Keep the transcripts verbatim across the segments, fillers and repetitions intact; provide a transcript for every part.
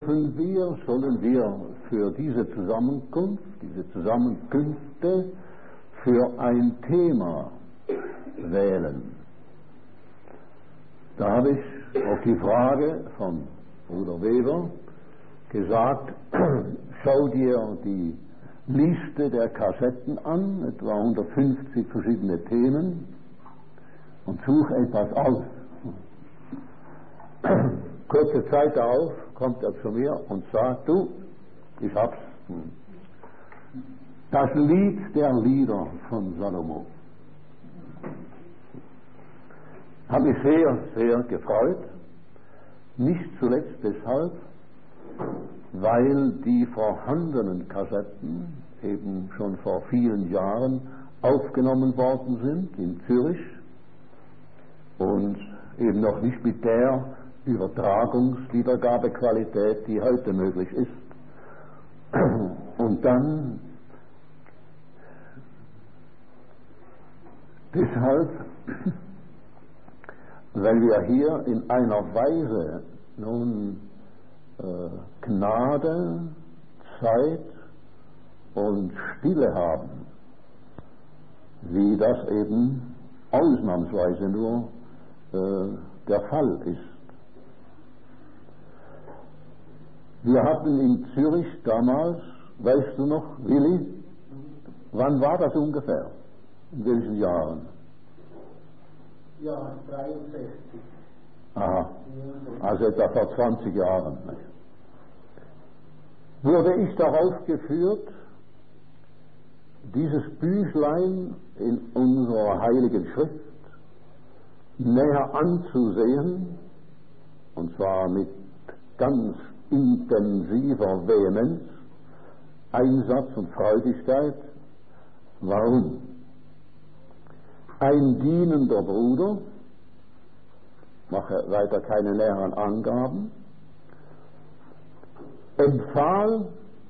dürfen wir, sollen wir für diese Zusammenkunft, diese Zusammenkünfte für ein Thema wählen? Da habe ich auf die Frage von Bruder Weber gesagt, schau dir die Liste der Kassetten an, etwa hundertfünfzig verschiedene Themen, und such etwas aus. Kurze Zeit darauf kommt er zu mir und sagt, du, ich hab's. Das Lied der Lieder von Salomo. Habe mich sehr, sehr gefreut. Nicht zuletzt deshalb, weil die vorhandenen Kassetten eben schon vor vielen Jahren aufgenommen worden sind in Zürich und eben noch nicht mit der Übertragungswiedergabequalität, die heute möglich ist. Und dann deshalb, weil wir hier in einer Weise nun äh, Gnade, Zeit und Stille haben, wie das eben ausnahmsweise nur äh, der Fall ist. Wir hatten in Zürich damals, weißt du noch, Willi, wann war das ungefähr? In welchen Jahren? Ja, dreiundsechzig. Aha, also etwa vor zwanzig Jahren. Wurde ich darauf geführt, dieses Büchlein in unserer Heiligen Schrift näher anzusehen, und zwar mit ganz intensiver Vehemenz, Einsatz und Freudigkeit. Warum? Ein dienender Bruder, mache weiter keine näheren Angaben, empfahl,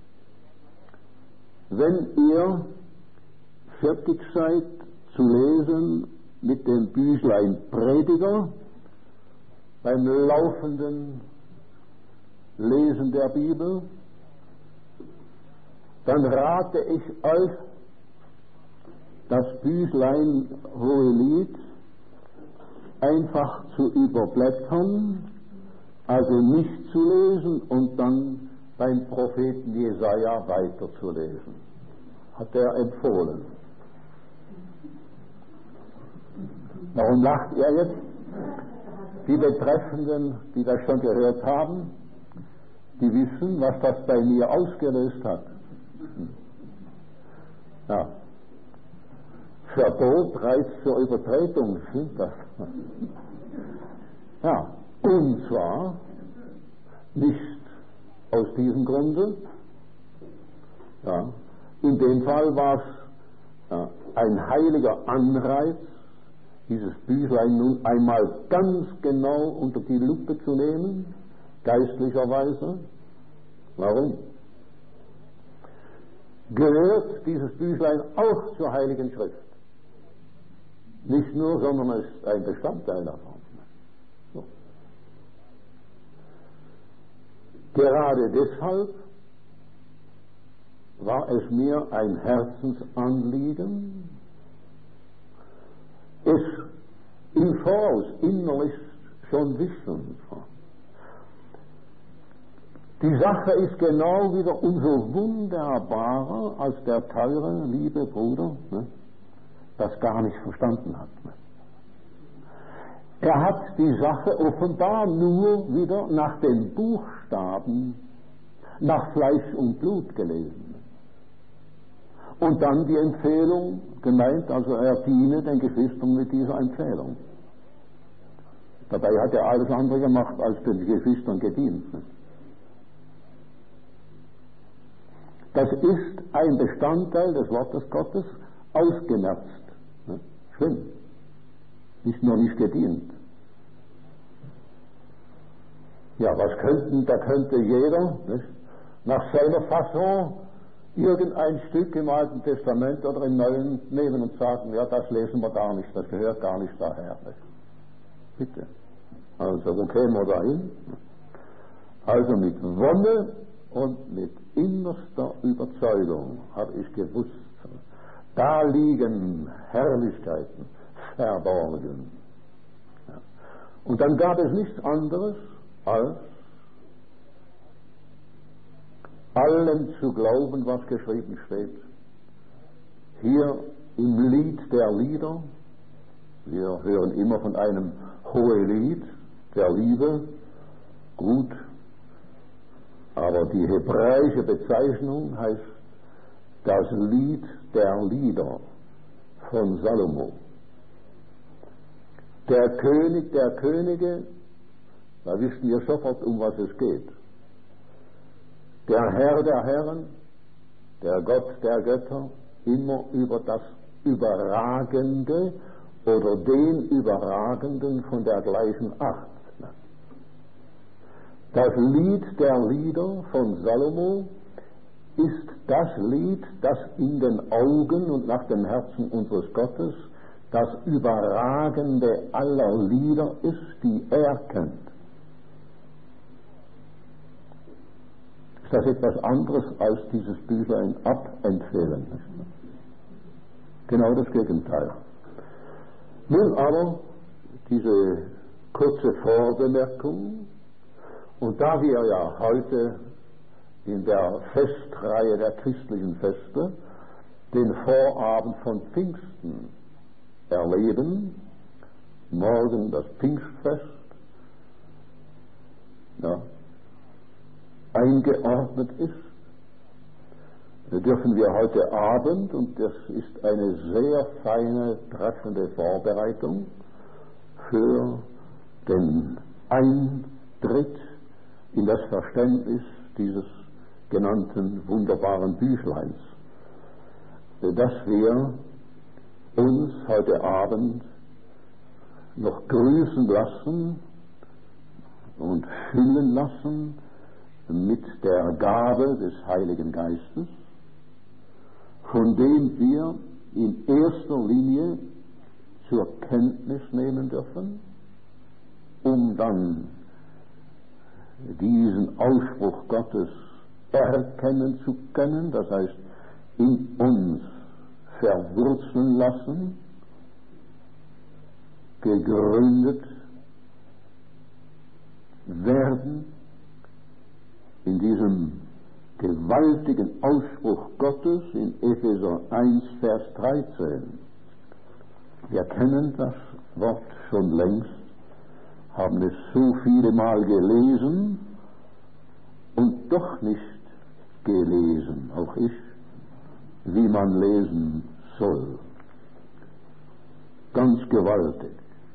wenn ihr fertig seid zu lesen mit dem Büchlein Prediger, beim laufenden Lesen der Bibel, dann rate ich euch, das Büchlein Hohelied einfach zu überblättern, also nicht zu lesen und dann beim Propheten Jesaja weiterzulesen. Hat er empfohlen. Warum lacht ihr jetzt? Die Betreffenden, die das schon gehört haben, die wissen, was das bei mir ausgelöst hat. Ja. Verbot reizt zur Übertretung, stimmt das? Ja, und zwar nicht aus diesem Grunde. Ja, in dem Fall war es ja, ein heiliger Anreiz, dieses Büchlein nun einmal ganz genau unter die Lupe zu nehmen, geistlicherweise. Warum? Gehört dieses Büchlein auch zur Heiligen Schrift? Nicht nur, sondern es ist ein Bestandteil davon. So. Gerade deshalb war es mir ein Herzensanliegen, es im Voraus innerlich schon wissen. Die Sache ist genau wieder umso wunderbarer, als der teure, liebe Bruder ne, das gar nicht verstanden hat. Ne. Er hat die Sache offenbar nur wieder nach den Buchstaben, nach Fleisch und Blut gelesen. Und dann die Empfehlung gemeint, also er diene den Geschwistern mit dieser Empfehlung. Dabei hat er alles andere gemacht, als den Geschwistern gedient. Ne. Das ist ein Bestandteil des Wortes Gottes, ausgemerzt. Ne? Schlimm. Nicht nur nicht gedient. Ja, was könnten, da könnte jeder nicht, nach seiner Fasson irgendein Stück im Alten Testament oder im Neuen nehmen und sagen, ja, das lesen wir gar nicht, das gehört gar nicht daher. Nicht? Bitte. Also, wo kämen wir da hin? Also mit Wonne und mit innerster Überzeugung habe ich gewusst, da liegen Herrlichkeiten verborgen. Ja. Und dann gab es nichts anderes als allem zu glauben, was geschrieben steht. Hier im Lied der Lieder, wir hören immer von einem Hohelied der Liebe, gut, aber die hebräische Bezeichnung heißt das Lied der Lieder von Salomo. Der König der Könige, da wissen wir sofort, um was es geht. Der Herr der Herren, der Gott der Götter, immer über das Überragende oder den Überragenden von der gleichen Art. Das Lied der Lieder von Salomo ist das Lied, das in den Augen und nach dem Herzen unseres Gottes das Überragende aller Lieder ist, die er kennt. Ist das etwas anderes als dieses Büchlein abempfehlen? Genau das Gegenteil. Nun aber diese kurze Vorbemerkung, und da wir ja heute in der Festreihe der christlichen Feste den Vorabend von Pfingsten erleben, morgen das Pfingstfest, ja, eingeordnet ist, dürfen wir heute Abend, und das ist eine sehr feine, treffende Vorbereitung für den Eintritt in das Verständnis dieses genannten wunderbaren Büchleins, dass wir uns heute Abend noch grüßen lassen und füllen lassen mit der Gabe des Heiligen Geistes, von dem wir in erster Linie zur Kenntnis nehmen dürfen, um dann diesen Ausspruch Gottes erkennen zu können, das heißt in uns verwurzeln lassen, gegründet werden in diesem gewaltigen Ausspruch Gottes in Epheser eins, Vers dreizehn. Wir kennen das Wort schon längst, haben es so viele Mal gelesen und doch nicht gelesen, auch ich, wie man lesen soll. Ganz gewaltig.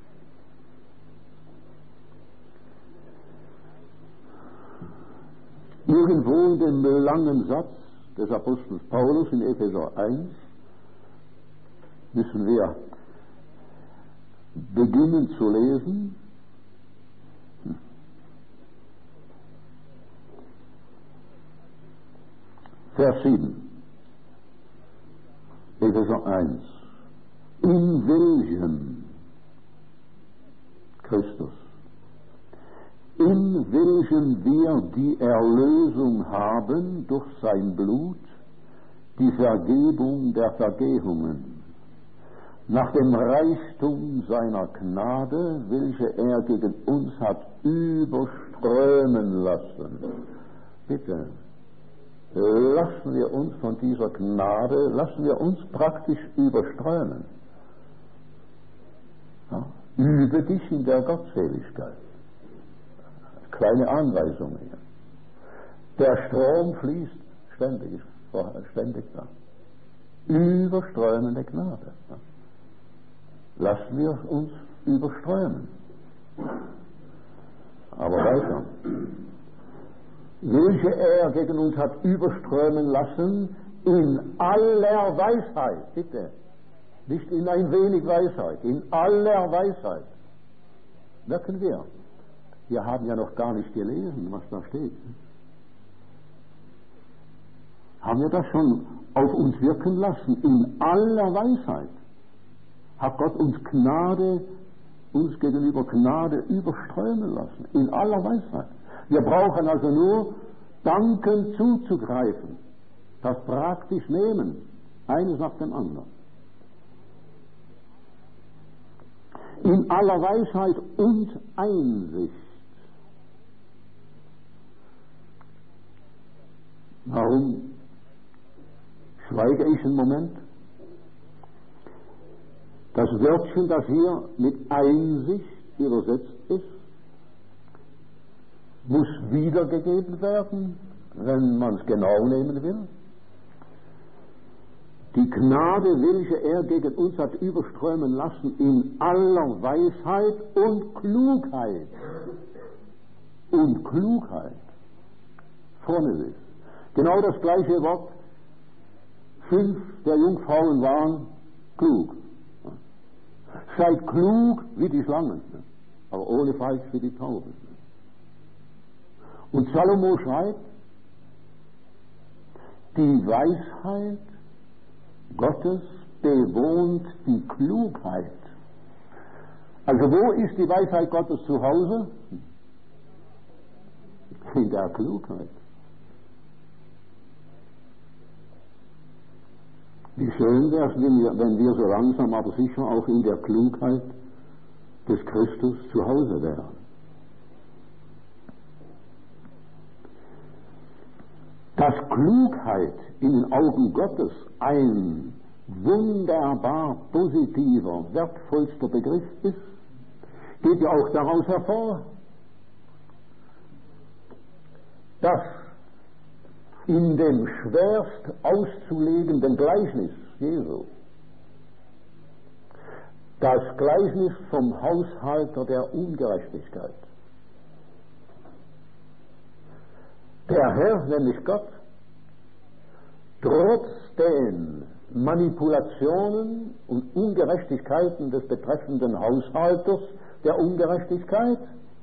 Irgendwo in dem langen Satz des Apostels Paulus in Epheser eins müssen wir beginnen zu lesen. Vers sieben, Epheser eins, in welchem Christus, in welchem wir die Erlösung haben durch sein Blut, die Vergebung der Vergehungen, nach dem Reichtum seiner Gnade, welche er gegen uns hat überströmen lassen. Bitte, lassen wir uns von dieser Gnade, lassen wir uns praktisch überströmen. Ja, übe dich in der Gottseligkeit. Kleine Anweisung hier. Der Strom fließt ständig, ständig da. Überströmende Gnade. Ja. Lassen wir uns überströmen. Aber weiter. Welche er gegen uns hat überströmen lassen, in aller Weisheit, bitte, nicht in ein wenig Weisheit, in aller Weisheit. Merken wir, wir haben ja noch gar nicht gelesen, was da steht. Haben wir das schon auf uns wirken lassen, in aller Weisheit? Hat Gott uns Gnade, uns gegenüber Gnade überströmen lassen, in aller Weisheit. Wir brauchen also nur dankend zuzugreifen, das praktisch nehmen, eines nach dem anderen. In aller Weisheit und Einsicht. Warum schweige ich einen Moment? Das Wörtchen, das hier mit Einsicht übersetzt ist, muss wiedergegeben werden, wenn man es genau nehmen will. Die Gnade, welche er gegen uns hat überströmen lassen, in aller Weisheit und Klugheit. Und Klugheit. Vorne ist. Genau das gleiche Wort. Fünf der Jungfrauen waren klug. Seid klug wie die Schlangen, aber ohne Falsch wie die Tauben. Und Salomo schreibt, die Weisheit Gottes bewohnt die Klugheit. Also wo ist die Weisheit Gottes zu Hause? In der Klugheit. Wie schön wäre es, wenn wir, wenn wir so langsam aber sicher auch in der Klugheit des Christus zu Hause wären. Dass Klugheit in den Augen Gottes ein wunderbar positiver, wertvollster Begriff ist, geht ja auch daraus hervor, dass in dem schwerst auszulegenden Gleichnis Jesu, das Gleichnis vom Haushalter der Ungerechtigkeit, der Herr, nämlich Gott, trotz den Manipulationen und Ungerechtigkeiten des betreffenden Haushalters der Ungerechtigkeit,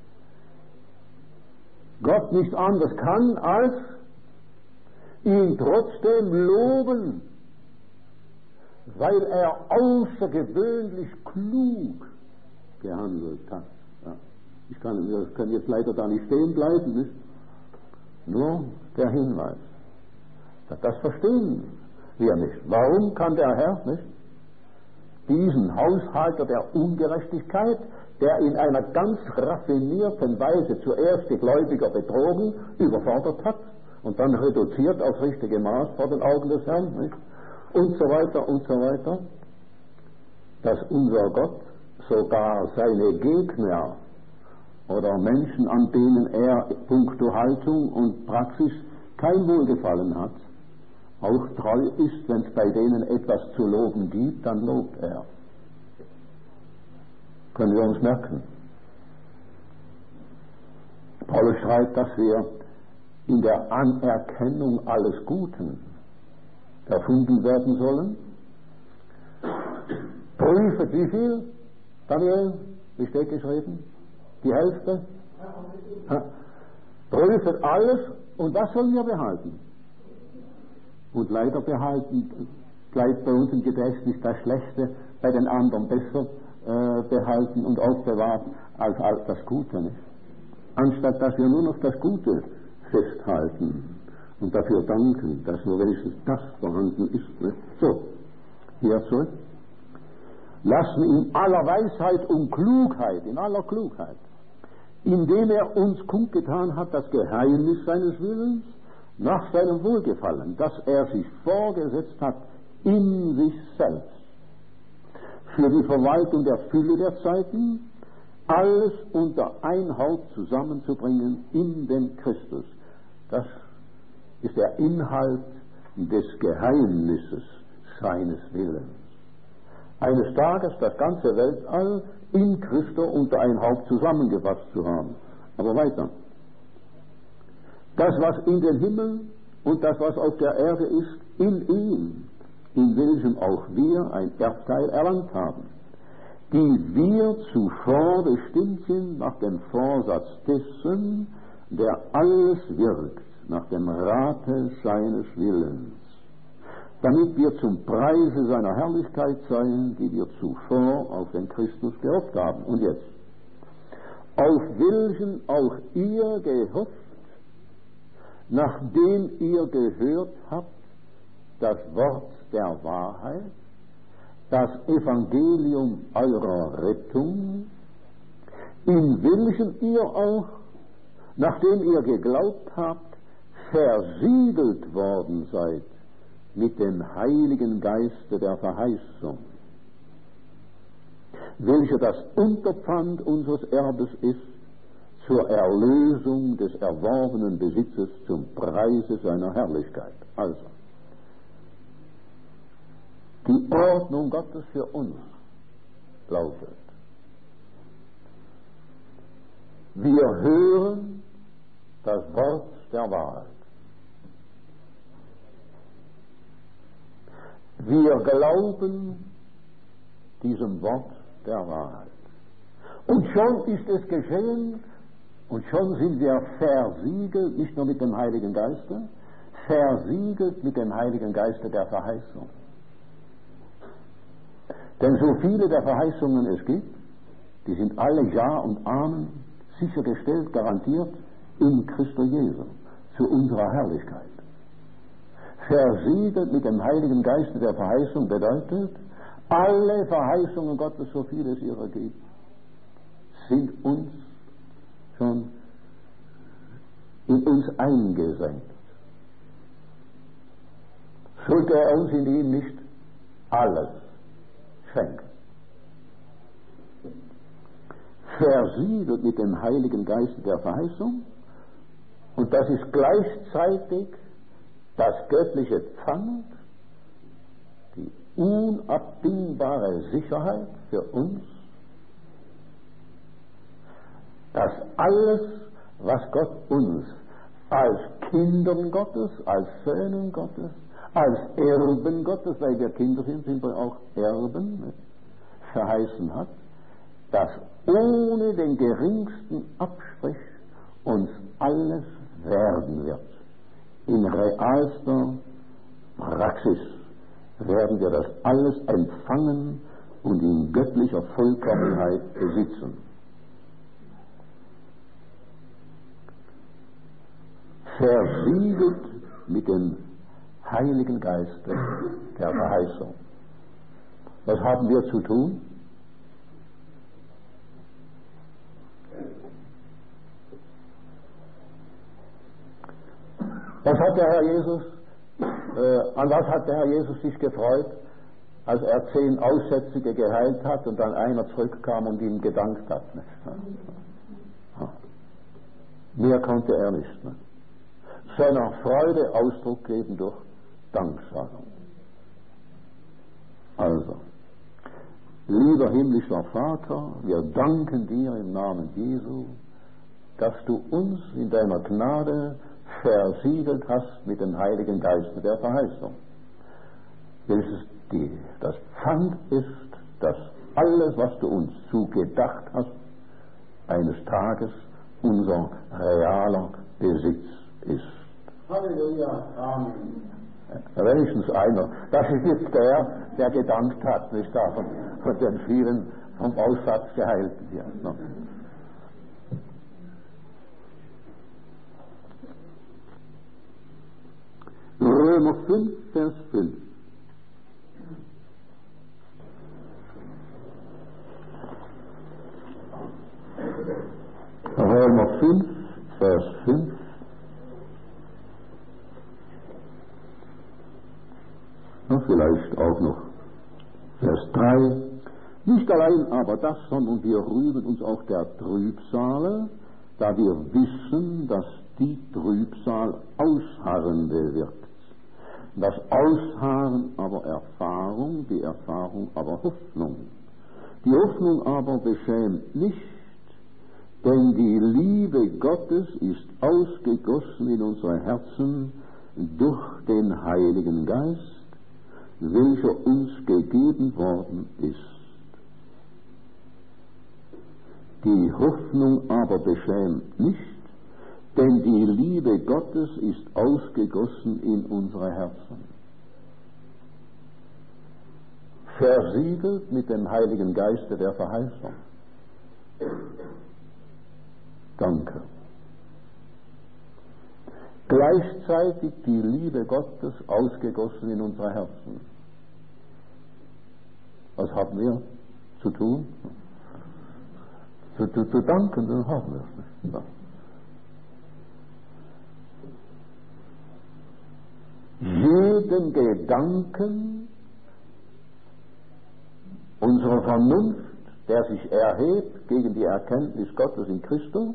Gott nicht anders kann, als ihn trotzdem loben, weil er außergewöhnlich klug gehandelt hat. Ja. Ich kann, wir können jetzt leider da nicht stehen bleiben, nicht? Nur der Hinweis. Das verstehen wir nicht. Warum kann der Herr nicht diesen Haushalter der Ungerechtigkeit, der in einer ganz raffinierten Weise zuerst die Gläubiger betrogen, überfordert hat und dann reduziert aufs richtige Maß vor den Augen des Herrn, nicht? Und so weiter und so weiter, dass unser Gott sogar seine Gegner oder Menschen, an denen er puncto Haltung und Praxis kein Wohlgefallen hat, auch treu ist, wenn es bei denen etwas zu loben gibt, dann lobt er. Können wir uns merken. Paulus schreibt, dass wir in der Anerkennung alles Guten erfunden werden sollen. Prüfet wie viel? Daniel, wie steht geschrieben? Die Hälfte? Ja. Prüfet alles, und was sollen wir behalten? Und leider behalten, bleibt bei uns im Gedächtnis das Schlechte, bei den anderen besser äh, behalten und aufbewahrt als, als das Gute, nicht? Anstatt dass wir nur noch das Gute festhalten und dafür danken, dass nur wenigstens das vorhanden ist. Nicht? So, hier zurück. Lassen in aller Weisheit und Klugheit, in aller Klugheit, indem er uns kundgetan hat, das Geheimnis seines Willens, nach seinem Wohlgefallen, dass er sich vorgesetzt hat in sich selbst, für die Verwaltung der Fülle der Zeiten, alles unter ein Haupt zusammenzubringen in dem Christus. Das ist der Inhalt des Geheimnisses seines Willens. Eines Tages das ganze Weltall in Christo unter ein Haupt zusammengefasst zu haben. Aber weiter. Das, was in den Himmel und das, was auf der Erde ist, in ihm, in welchem auch wir ein Erbteil erlangt haben, die wir zuvor bestimmt sind nach dem Vorsatz dessen, der alles wirkt, nach dem Rate seines Willens, damit wir zum Preise seiner Herrlichkeit seien, die wir zuvor auf den Christus gehofft haben. Und jetzt, auf welchen auch ihr gehofft, nachdem ihr gehört habt, das Wort der Wahrheit, das Evangelium eurer Rettung, in welchem ihr auch, nachdem ihr geglaubt habt, versiegelt worden seid mit dem Heiligen Geiste der Verheißung, welcher das Unterpfand unseres Erbes ist, zur Erlösung des erworbenen Besitzes zum Preise seiner Herrlichkeit. Also, die Ordnung Gottes für uns lautet: Wir hören das Wort der Wahrheit. Wir glauben diesem Wort der Wahrheit. Und schon ist es geschehen, und schon sind wir versiegelt, nicht nur mit dem Heiligen Geiste, versiegelt mit dem Heiligen Geiste der Verheißung. Denn so viele der Verheißungen es gibt, die sind alle Ja und Amen, sichergestellt, garantiert in Christus Jesu, zu unserer Herrlichkeit. Versiegelt mit dem Heiligen Geiste der Verheißung bedeutet, alle Verheißungen Gottes, so viel es ihrer gibt, sind uns schon in uns eingesenkt. Sollte er uns in ihm nicht alles schenken? Versiegelt mit dem Heiligen Geist der Verheißung, und das ist gleichzeitig das göttliche Pfand, die unabdingbare Sicherheit für uns, dass alles, was Gott uns als Kindern Gottes, als Söhnen Gottes, als Erben Gottes, weil wir Kinder sind, sind wir auch Erben, ne, verheißen hat, dass ohne den geringsten Abstrich uns alles werden wird. In realster Praxis werden wir das alles empfangen und in göttlicher Vollkommenheit besitzen. Versiegelt mit dem Heiligen Geiste der Verheißung. Was haben wir zu tun? Was hat der Herr Jesus, äh, an was hat der Herr Jesus sich gefreut, als er zehn Aussätzige geheilt hat und dann einer zurückkam und ihm gedankt hat? Nicht? Mehr konnte er nicht. Ne? Seiner Freude Ausdruck geben durch Danksagung. Also, lieber himmlischer Vater, wir danken dir im Namen Jesu, dass du uns in deiner Gnade versiegelt hast mit dem Heiligen Geiste der Verheißung, welches die, das Pfand ist, dass alles, was du uns zugedacht hast, eines Tages unser realer Besitz ist. Halleluja, Amen. Ja, wenigstens einer. Das ist jetzt der, der gedankt hat, nicht da, von, von den vielen vom Aussatz geheilten hier. Ne? Römer fünf, Vers fünf. Römer fünf, Vers fünf. Und vielleicht auch noch Vers drei. Nicht allein aber das, sondern wir rühmen uns auch der Trübsale, da wir wissen, dass die Trübsal Ausharren bewirkt. Das Ausharren aber Erfahrung, die Erfahrung aber Hoffnung. Die Hoffnung aber beschämt nicht, denn die Liebe Gottes ist ausgegossen in unsere Herzen durch den Heiligen Geist, welcher uns gegeben worden ist. Die Hoffnung aber beschämt nicht, denn die Liebe Gottes ist ausgegossen in unsere Herzen. Versiegelt mit dem Heiligen Geiste der Verheißung. Danke. Gleichzeitig die Liebe Gottes ausgegossen in unsere Herzen. Was haben wir zu tun? Zu, zu, zu danken, dann haben wir es nicht. Ja. Jeden Gedanken unserer Vernunft, der sich erhebt gegen die Erkenntnis Gottes in Christus,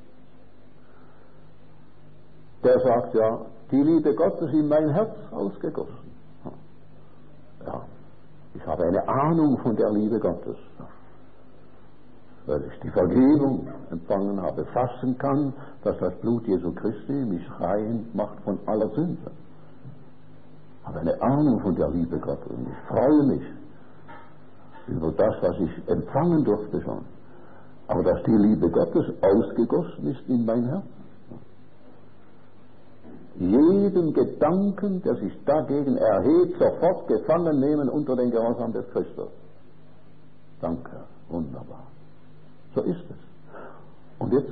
der sagt ja, die Liebe Gottes in mein Herz ausgegossen. Ja, ich habe eine Ahnung von der Liebe Gottes, weil ich die Vergebung empfangen habe, fassen kann, dass das Blut Jesu Christi mich rein macht von aller Sünde. Ich habe eine Ahnung von der Liebe Gottes und ich freue mich über das, was ich empfangen durfte schon. Aber dass die Liebe Gottes ausgegossen ist in mein Herz. Jeden Gedanken, der sich dagegen erhebt, sofort gefangen nehmen unter den Gehorsam des Christus. Danke, wunderbar. So ist es. Und jetzt,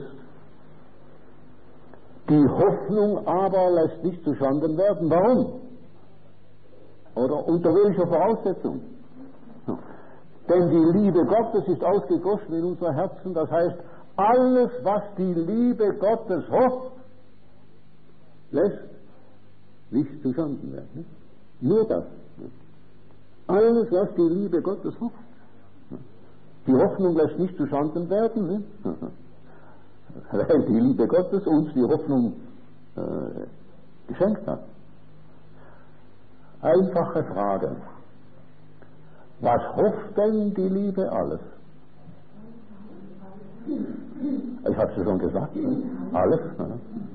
die Hoffnung aber lässt nicht zuschanden werden. Warum? Oder unter welcher Voraussetzung? Hm. Denn die Liebe Gottes ist ausgegossen in unser Herzen. Das heißt, alles, was die Liebe Gottes hofft, lässt nicht zuschanden werden. Nicht? Nur das. Nicht? Alles, was die Liebe Gottes hofft. Die Hoffnung lässt nicht zuschanden werden, nicht? Weil die Liebe Gottes uns die Hoffnung äh, geschenkt hat. Einfache Frage. Was hofft denn die Liebe alles? Ich habe es ja schon gesagt. Alles. Ja.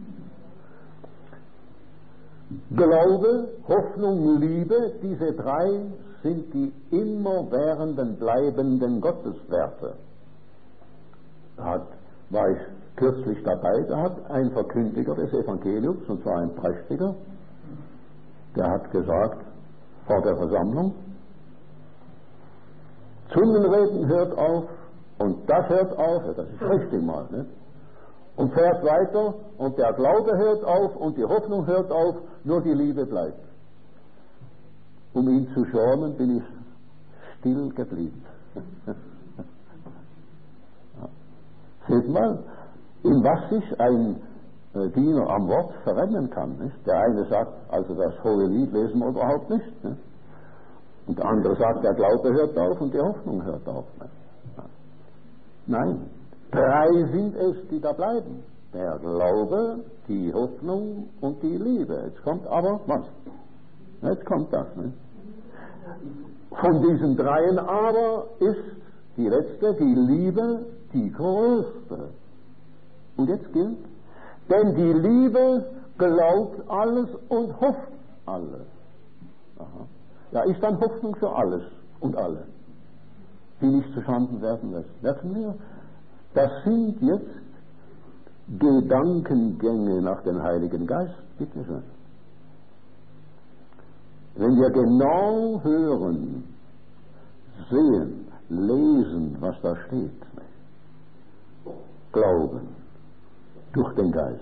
Glaube, Hoffnung, Liebe, diese drei sind die immerwährenden, bleibenden Gotteswerte. Da hat, war ich kürzlich dabei, da hat ein Verkündiger des Evangeliums, und zwar ein Prächtiger, der hat gesagt, vor der Versammlung, Zungenreden hört auf und das hört auf, das ist richtig mal, ne? Und fährt weiter und der Glaube hört auf und die Hoffnung hört auf, nur die Liebe bleibt. Um ihn zu schämen, bin ich still geblieben. Ja. Seht mal, in was sich ein äh, Diener am Wort verrennen kann. Nicht? Der eine sagt, also das hohe Lied lesen wir überhaupt nicht. Nicht? Und der andere sagt, der Glaube hört auf und die Hoffnung hört auf. Nicht? Ja. Nein. Drei sind es, die da bleiben. Der Glaube, die Hoffnung und die Liebe. Jetzt kommt aber was? Jetzt kommt das. Ne? Von diesen dreien aber ist die letzte, die Liebe, die größte. Und jetzt gilt, denn die Liebe glaubt alles und hofft alles. Aha. Ja, ist dann Hoffnung für alles und alle, die nicht zuschanden werden lässt. Merken wir? Das sind jetzt Gedankengänge nach dem Heiligen Geist. Bitte schön. Wenn wir genau hören, sehen, lesen, was da steht, glauben, durch den Geist.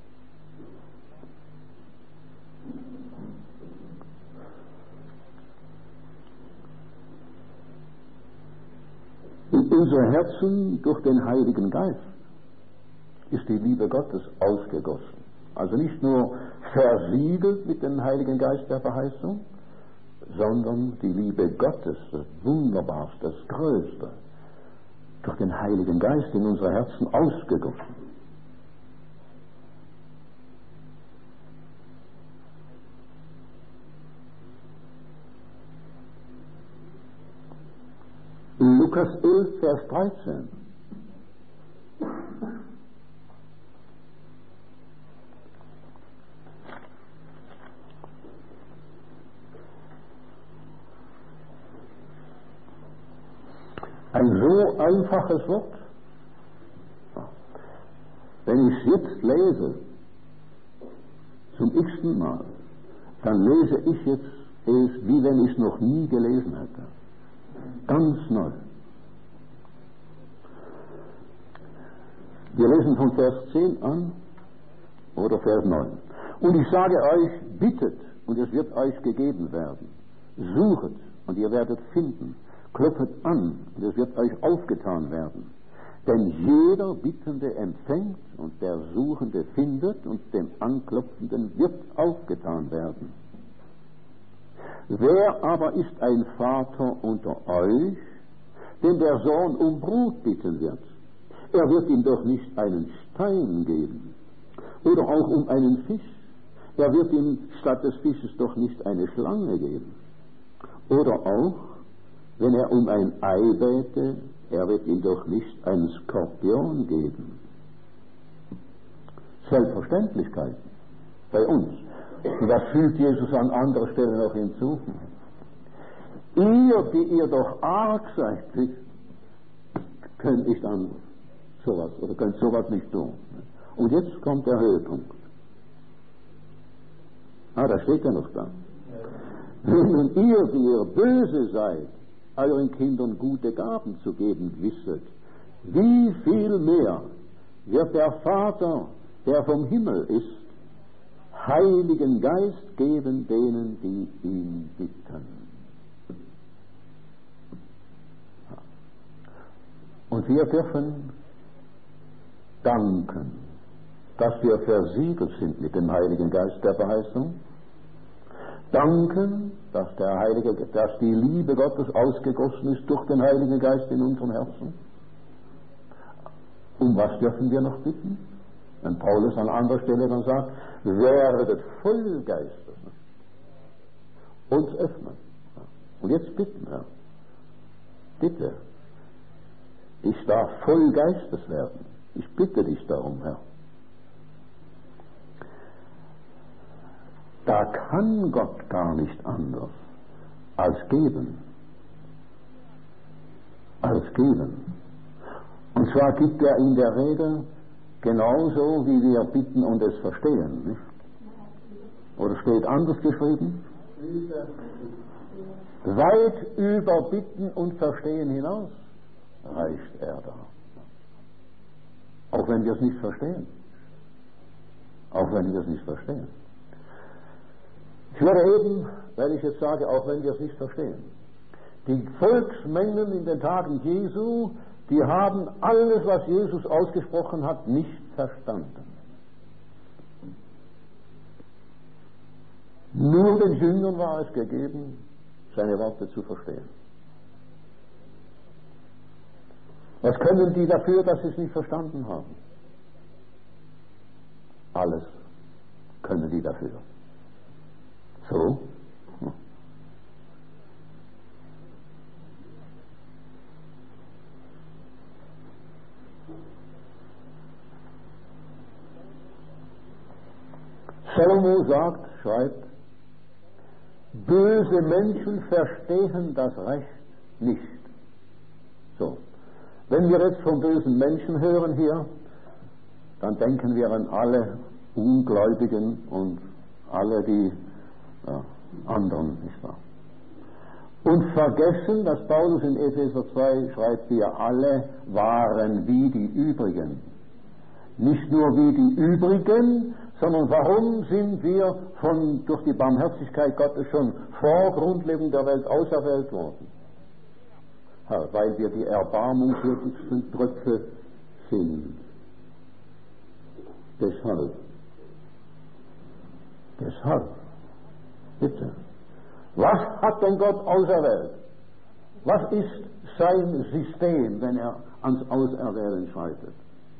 In unser Herzen durch den Heiligen Geist ist die Liebe Gottes ausgegossen. Also nicht nur versiegelt mit dem Heiligen Geist der Verheißung, sondern die Liebe Gottes, das Wunderbarste, das Größte, durch den Heiligen Geist in unsere Herzen ausgegossen. Lukas elf, Vers dreizehn. Ein so einfaches Wort. Wenn ich es jetzt lese, zum x-ten Mal, dann lese ich jetzt es, wie wenn ich es noch nie gelesen hätte. Ganz neu. Wir lesen von Vers zehn an oder Vers neun. Und ich sage euch, bittet und es wird euch gegeben werden. Suchet und ihr werdet finden. Klopfet an und es wird euch aufgetan werden. Denn jeder Bittende empfängt und der Suchende findet und dem Anklopfenden wird aufgetan werden. Wer aber ist ein Vater unter euch, dem der Sohn um Brot bitten wird? Er wird ihm doch nicht einen Stein geben oder auch um einen Fisch. Er wird ihm statt des Fisches doch nicht eine Schlange geben. Oder auch, wenn er um ein Ei bäte, er wird ihm doch nicht einen Skorpion geben. Selbstverständlichkeit bei uns. Und das fügt Jesus an anderer Stelle noch hinzu. Ihr, die ihr doch arg seid, könnt nicht an sowas oder könnt sowas nicht tun. Und jetzt kommt der Höhepunkt. Ah, da steht ja noch da. Wenn ihr, die ihr böse seid, euren Kindern gute Gaben zu geben wisset, wie viel mehr wird der Vater, der vom Himmel ist, Heiligen Geist geben denen, die ihn bitten. Und wir dürfen danken, dass wir versiegelt sind mit dem Heiligen Geist der Verheißung. Danken, dass der Heilige, dass die Liebe Gottes ausgegossen ist durch den Heiligen Geist in unseren Herzen. Um was dürfen wir noch bitten? Wenn Paulus an anderer Stelle dann sagt, werdet voll Geistes. Uns öffnen. Und jetzt bitten, Herr. Bitte. Ich darf voll Geistes werden. Ich bitte dich darum, Herr. Da kann Gott gar nicht anders als geben. Als geben. Und zwar gibt er in der Regel genauso, wie wir bitten und es verstehen. Nicht? Oder steht anders geschrieben? Weit über Bitten und Verstehen hinaus reicht er da. Auch wenn wir es nicht verstehen. Auch wenn wir es nicht verstehen. Ich würde eben, weil ich jetzt sage, auch wenn wir es nicht verstehen, die Volksmengen in den Tagen Jesu, die haben alles, was Jesus ausgesprochen hat, nicht verstanden. Nur den Jüngern war es gegeben, seine Worte zu verstehen. Was können die dafür, dass sie es nicht verstanden haben? Alles können die dafür. So? Hm. Salomo sagt, schreibt, böse Menschen verstehen das Recht nicht. So. Wenn wir jetzt von bösen Menschen hören hier, dann denken wir an alle Ungläubigen und alle die ja, anderen, nicht wahr? Und vergessen, dass Paulus in Epheser zwei schreibt, wir alle waren wie die übrigen. Nicht nur wie die übrigen, sondern warum sind wir von, durch die Barmherzigkeit Gottes schon vor Grundlegung der Welt auserwählt worden? Ja, weil wir die erbarmungswürdigsten Tröpfe sind. Deshalb. Deshalb. Bitte. Was hat denn Gott auserwählt? Was ist sein System, wenn er ans Auserwählen schreitet?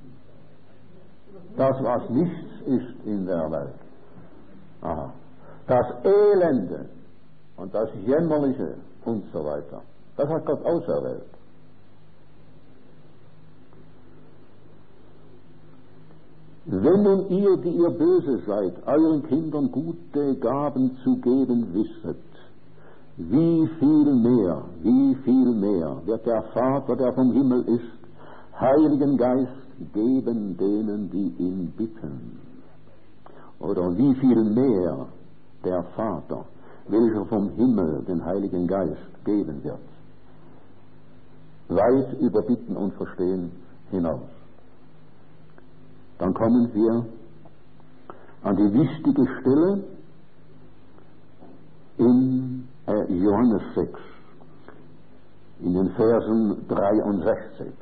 Das, was nichts ist in der Welt. Aha. Das Elende und das Jämmerliche und so weiter. Das hat Gott auserwählt. Wenn nun ihr, die ihr böse seid, euren Kindern gute Gaben zu geben wisset, wie viel mehr, wie viel mehr wird der Vater, der vom Himmel ist, Heiligen Geist geben denen, die ihn bitten. Oder wie viel mehr der Vater, welcher vom Himmel den Heiligen Geist geben wird. Weit über Bitten und Verstehen hinaus. dann kommen wir an die wichtige Stelle in äh, Johannes sechs, in den Versen dreiundsechzig.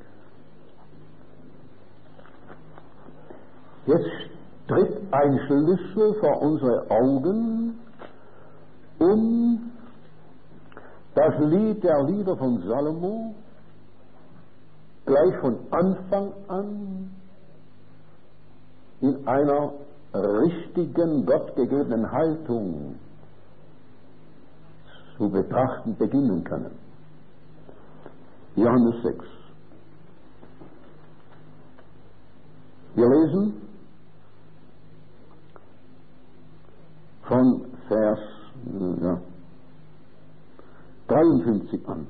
Jetzt tritt ein Schlüssel vor unsere Augen, um das Lied der Lieder von Salomo gleich von Anfang an in einer richtigen, gottgegebenen Haltung zu betrachten beginnen können. Johannes sechs. Wir lesen von Vers ja, dreiundfünfzig an.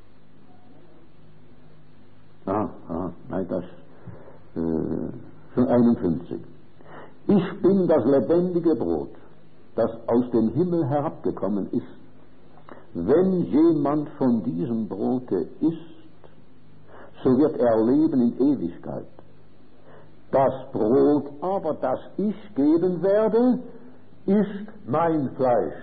Ah, ah, nein, das äh, schon einundfünfzig. Ich bin das lebendige Brot, das aus dem Himmel herabgekommen ist. Wenn jemand von diesem Brote isst, so wird er leben in Ewigkeit. Das Brot aber, das ich geben werde, ist mein Fleisch.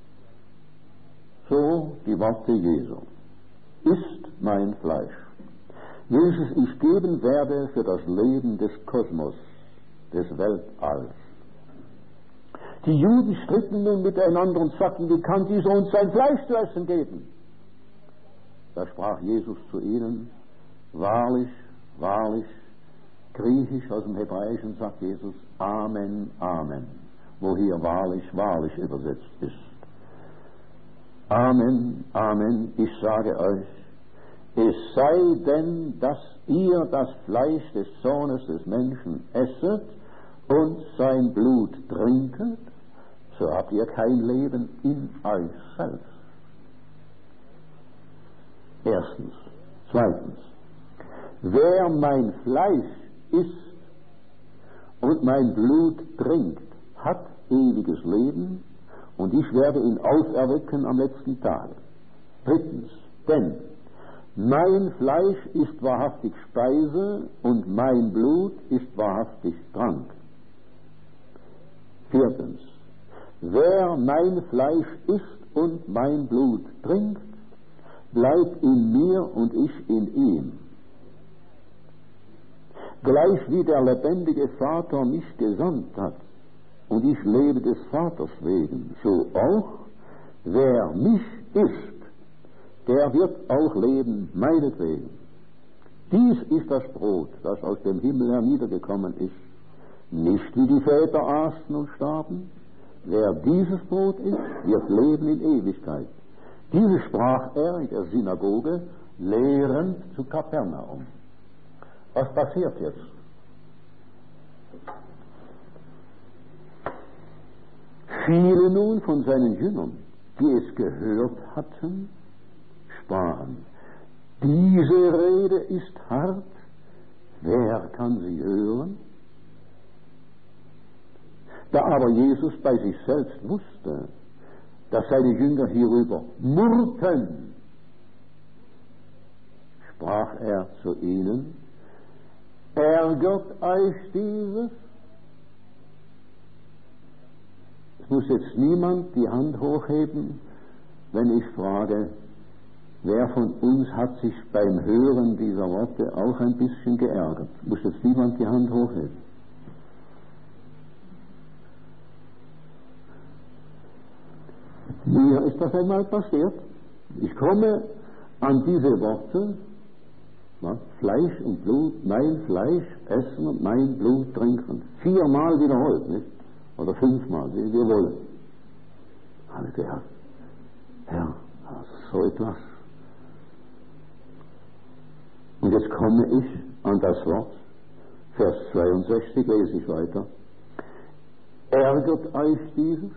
So die Worte Jesu. Ist mein Fleisch, welches ich geben werde für das Leben des Kosmos, des Weltalls. Die Juden stritten nun miteinander und sagten, wie kann dieser uns sein Fleisch zu essen geben? Da sprach Jesus zu ihnen, wahrlich, wahrlich, griechisch aus dem Hebräischen sagt Jesus, Amen, Amen, wo hier wahrlich, wahrlich übersetzt ist. Amen, Amen, ich sage euch, es sei denn, dass ihr das Fleisch des Sohnes des Menschen esset und sein Blut trinket, so habt ihr kein Leben in euch selbst. Erstens. Zweitens. Wer mein Fleisch isst und mein Blut trinkt, hat ewiges Leben, und ich werde ihn auferwecken am letzten Tag. Drittens. Denn mein Fleisch ist wahrhaftig Speise und mein Blut ist wahrhaftig Trank. Viertens. Wer mein Fleisch isst und mein Blut trinkt, bleibt in mir und ich in ihm. Gleich wie der lebendige Vater mich gesandt hat und ich lebe des Vaters wegen, so auch, wer mich isst, der wird auch leben meinetwegen. Dies ist das Brot, das aus dem Himmel herniedergekommen ist, nicht wie die Väter aßen und starben. Wer dieses Brot isst, wird leben in Ewigkeit. Diese sprach er in der Synagoge, lehrend zu Kapernaum. Was passiert jetzt? Viele nun von seinen Jüngern, die es gehört hatten, sprachen, diese Rede ist hart, wer kann sie hören? Da aber Jesus bei sich selbst wusste, dass seine Jünger hierüber murrten, sprach er zu ihnen, ärgert euch dieses? Es muss jetzt niemand die Hand hochheben, wenn ich frage, wer von uns hat sich beim Hören dieser Worte auch ein bisschen geärgert? Muss jetzt niemand die Hand hochheben? Mir ist das einmal passiert. Ich komme an diese Worte, was, Fleisch und Blut, mein Fleisch essen und mein Blut trinken. Viermal wiederholt, nicht? Oder fünfmal, wie wir wollen. Habe ich gedacht, Herr, so etwas. Und jetzt komme ich an das Wort, Vers zweiundsechzig, lese ich weiter. Ärgert euch dieses?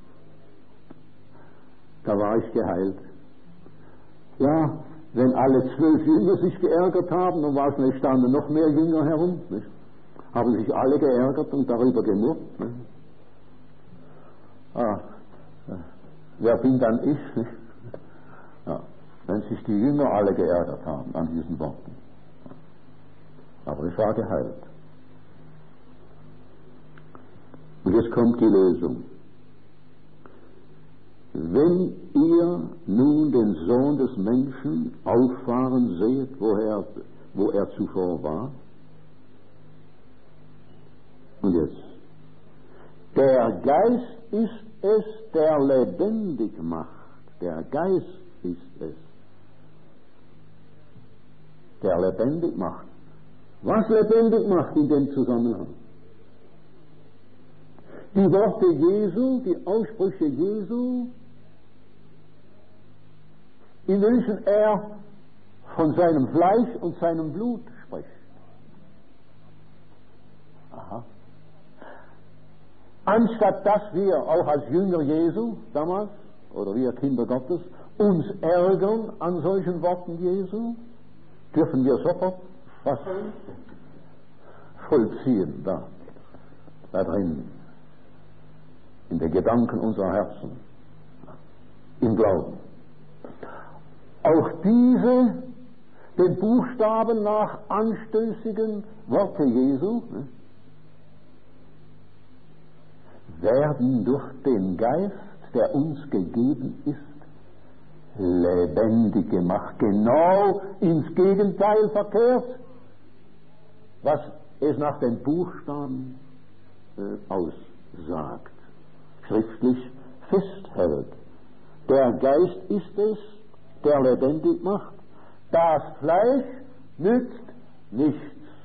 Da war ich geheilt. Ja, wenn alle zwölf Jünger sich geärgert haben, dann war es nicht, standen noch mehr Jünger herum. Nicht? Haben sich alle geärgert und darüber gemurrt. Nicht? Ah, wer bin dann ich? Nicht? Ja, wenn sich die Jünger alle geärgert haben an diesen Worten. Aber ich war geheilt. jetzt kommt die Lösung. Wenn ihr nun den Sohn des Menschen auffahren seht, woher, wo er zuvor war, und jetzt, der Geist ist es, der lebendig macht. Der Geist ist es, der lebendig macht. Was lebendig macht in dem Zusammenhang? Die Worte Jesu, die Aussprüche Jesu, in welchen er von seinem Fleisch und seinem Blut spricht. Aha. Anstatt dass wir auch als Jünger Jesu damals, oder wir Kinder Gottes, uns ärgern an solchen Worten Jesu, dürfen wir sofort was vollziehen da, da drin, in den Gedanken unserer Herzen, im Glauben. Auch diese, den Buchstaben nach anstößigen Worte Jesu, ne, werden durch den Geist, der uns gegeben ist, lebendig gemacht. Genau ins Gegenteil verkehrt, was es nach den Buchstaben äh, aussagt, schriftlich festhält. Der Geist ist es, der lebendig macht. Das Fleisch nützt nichts.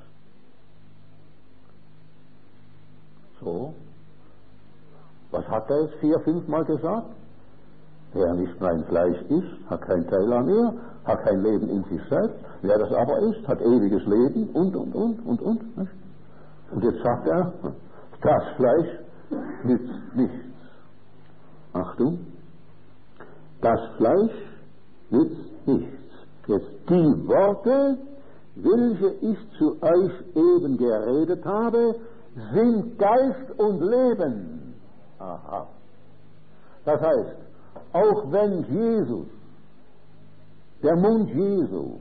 So. Was hat er jetzt vier, fünfmal gesagt? Wer nicht mein Fleisch isst, hat kein Teil an mir, hat kein Leben in sich selbst. Wer das aber isst, hat ewiges Leben und, und, und, und, und. Nicht? Und jetzt sagt er, das Fleisch nützt nichts. Achtung, das Fleisch nützt nichts. Jetzt die Worte, welche ich zu euch eben geredet habe, sind Geist und Leben. Aha. Das heißt, auch wenn Jesus, der Mund Jesu,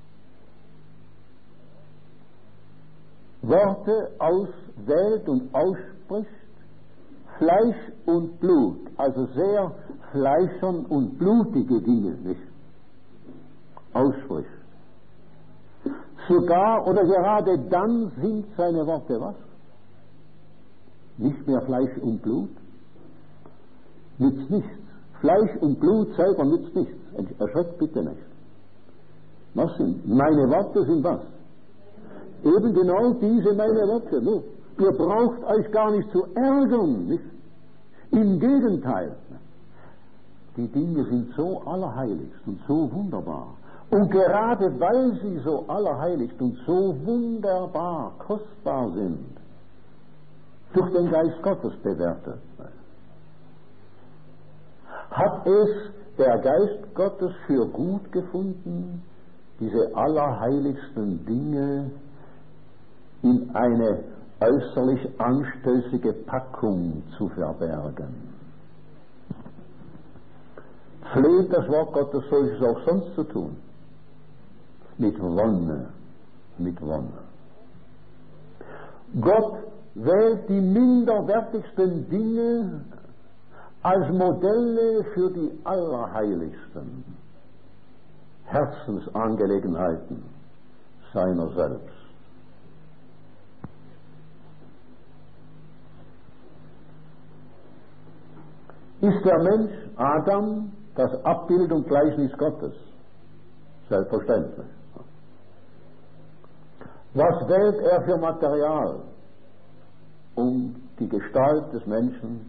Worte auswählt und ausspricht, Fleisch und Blut, also sehr fleischern und blutige Dinge, nicht? Ausspricht. Sogar oder gerade dann sind seine Worte was? Nicht mehr Fleisch und Blut? Nützt nichts. Fleisch und Blut selber nützt nichts. Erschreckt bitte nicht. Was sind? Meine Worte sind was? Eben genau diese meine Worte. No. Ihr braucht euch gar nicht zu ärgern. Nicht? Im Gegenteil. Die Dinge sind so allerheiligst und so wunderbar. Und gerade weil sie so allerheiligst und so wunderbar, kostbar sind, durch den Geist Gottes bewertet, hat es der Geist Gottes für gut gefunden, diese allerheiligsten Dinge in eine äußerlich anstößige Packung zu verbergen. Pflegt das Wort Gottes solches auch sonst zu tun? Mit Wonne, mit Wonne. Gott wählt die minderwertigsten Dinge als Modelle für die allerheiligsten Herzensangelegenheiten seiner selbst. Ist der Mensch, Adam, das Abbild und Gleichnis Gottes? Selbstverständlich. Was wählt er für Material, um die Gestalt des Menschen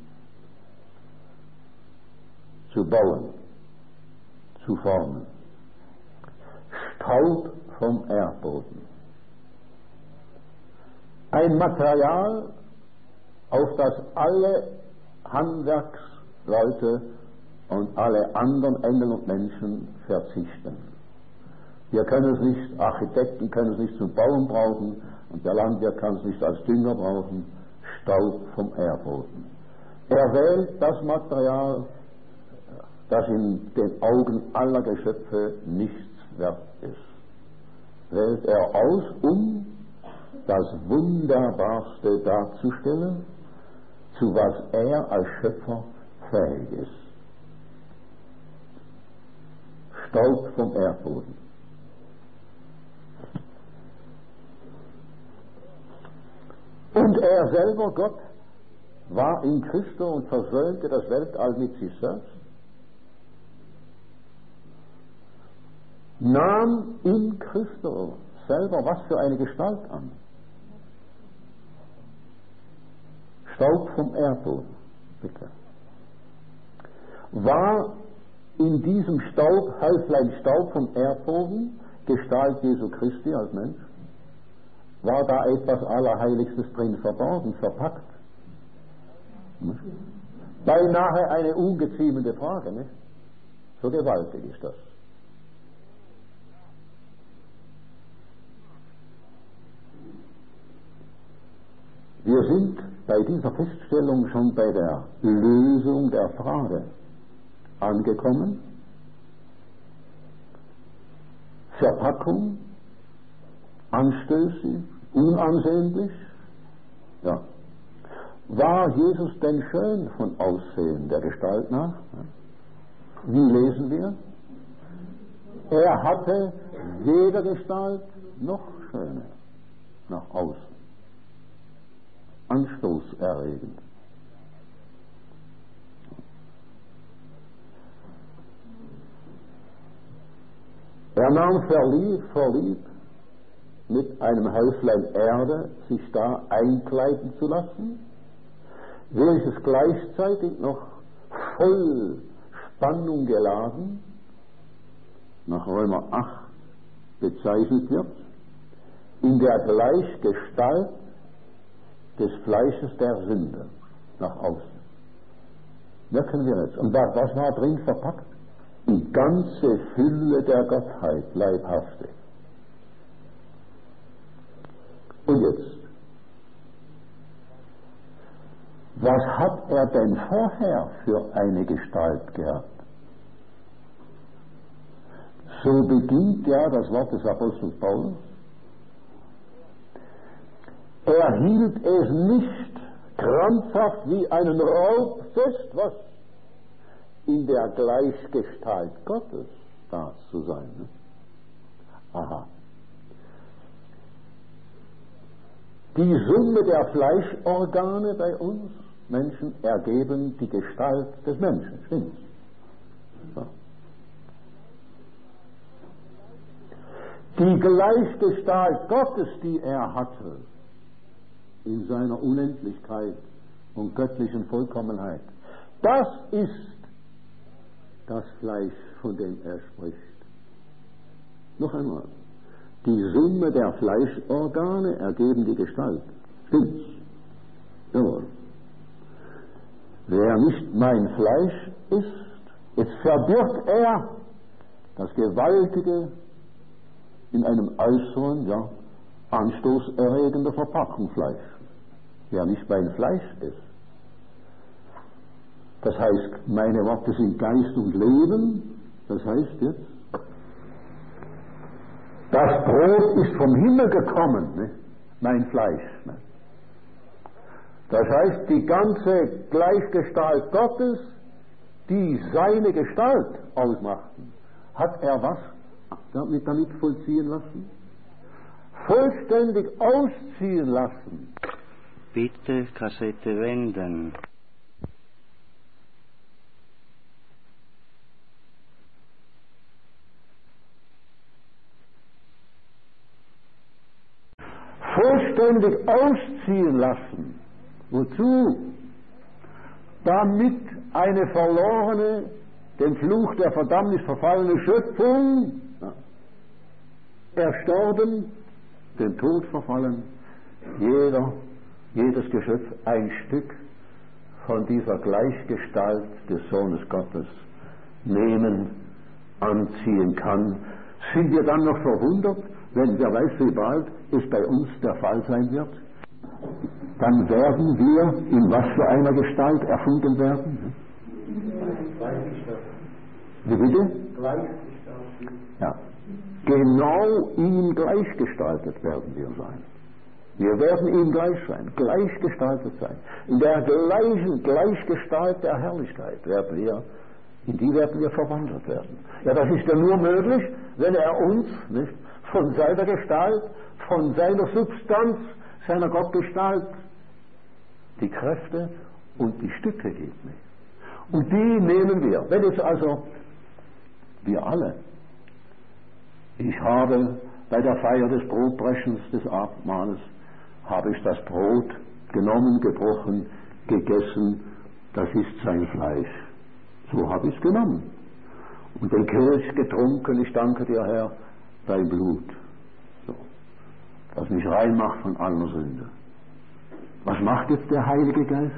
zu bauen, zu formen? Staub vom Erdboden. Ein Material, auf das alle Handwerksleute und alle anderen Engel und Menschen verzichten. Wir können es nicht, Architekten können es nicht zum Bauen brauchen und der Landwirt kann es nicht als Dünger brauchen. Staub vom Erdboden. Er wählt das Material, das in den Augen aller Geschöpfe nichts wert ist. Wählt er aus, um das Wunderbarste darzustellen, zu was er als Schöpfer fähig ist. Staub vom Erdboden. Und er selber, Gott, war in Christo und versöhnte das Weltall mit sich selbst, nahm in Christo selber was für eine Gestalt an. Staub vom Erdboden, bitte. War in diesem Staub, Häuflein Staub vom Erdboden, Gestalt Jesu Christi als Mensch? War da etwas Allerheiligstes drin verborgen, verpackt? Hm? Beinahe eine ungeziemende Frage, nicht? So gewaltig ist das. Wir sind bei dieser Feststellung schon bei der Lösung der Frage angekommen. Verpackung, anstößig, unansehnlich. Ja. War Jesus denn schön von Aussehen der Gestalt nach? Wie lesen wir? Er hatte weder Gestalt noch Schöne nach außen. Anstoßerregend. Er nahm verlieb, verlieb, mit einem Häuflein Erde sich da einkleiden zu lassen, welches gleichzeitig noch voll Spannung geladen, nach Römer acht bezeichnet wird, in der Gleichgestalt des Fleisches der Sünde nach außen. Merken wir jetzt. Und was, was war drin verpackt? Die ganze Fülle der Gottheit leibhaftig. Und jetzt, was hat er denn vorher für eine Gestalt gehabt? So beginnt ja das Wort des Apostels Paulus. Er hielt es nicht krampfhaft wie einen Raub fest, was in der Gleichgestalt Gottes da zu sein. Ne? Aha. Die Summe der Fleischorgane bei uns Menschen ergeben die Gestalt des Menschen, stimmt's? Ja. Die Gleichgestalt Gottes, die er hatte, in seiner Unendlichkeit und göttlichen Vollkommenheit, das ist das Fleisch, von dem er spricht. Noch einmal. Die Summe der Fleischorgane ergeben die Gestalt. Stimmt's? Jawohl. Wer nicht mein Fleisch isst, jetzt verbirgt er das Gewaltige in einem äußeren, ja, anstoßerregende Verpackung Fleisch. Wer nicht mein Fleisch isst. Das heißt, meine Worte sind Geist und Leben. Das heißt jetzt, das Brot ist vom Himmel gekommen, ne? Mein Fleisch. Ne? Das heißt, die ganze Gleichgestalt Gottes, die seine Gestalt ausmachten, hat er was damit, damit vollziehen lassen? Vollständig ausziehen lassen. Bitte Kassette wenden. Vollständig ausziehen lassen. Wozu? Damit eine verlorene, dem Fluch der Verdammnis verfallene Schöpfung erstorben, den Tod verfallen, jeder, jedes Geschöpf ein Stück von dieser Gleichgestalt des Sohnes Gottes nehmen, anziehen kann. Sind wir dann noch verwundert, wenn wer weiß, wie bald es bei uns der Fall sein wird? Dann werden wir in was für einer Gestalt erfunden werden? Wie bitte? Gleichgestaltet. Ja. Genau ihm gleichgestaltet werden wir sein. Wir werden ihm gleich sein, gleichgestaltet sein. In der gleichen Gleichgestalt der Herrlichkeit werden wir, in die werden wir verwandelt werden. Ja, das ist ja nur möglich, wenn er uns nicht, von seiner Gestalt, von seiner Substanz, seiner Gottgestalt die Kräfte und die Stücke gibt. Nicht? Und die nehmen wir. Wenn es also, wir alle, ich habe bei der Feier des Brotbrechens, des Abendmahles, habe ich das Brot genommen, gebrochen, gegessen, das ist sein Fleisch. So habe ich es genommen. Und den Kelch getrunken, ich danke dir, Herr, dein Blut, so, das mich rein macht von aller Sünde. Was macht jetzt der Heilige Geist?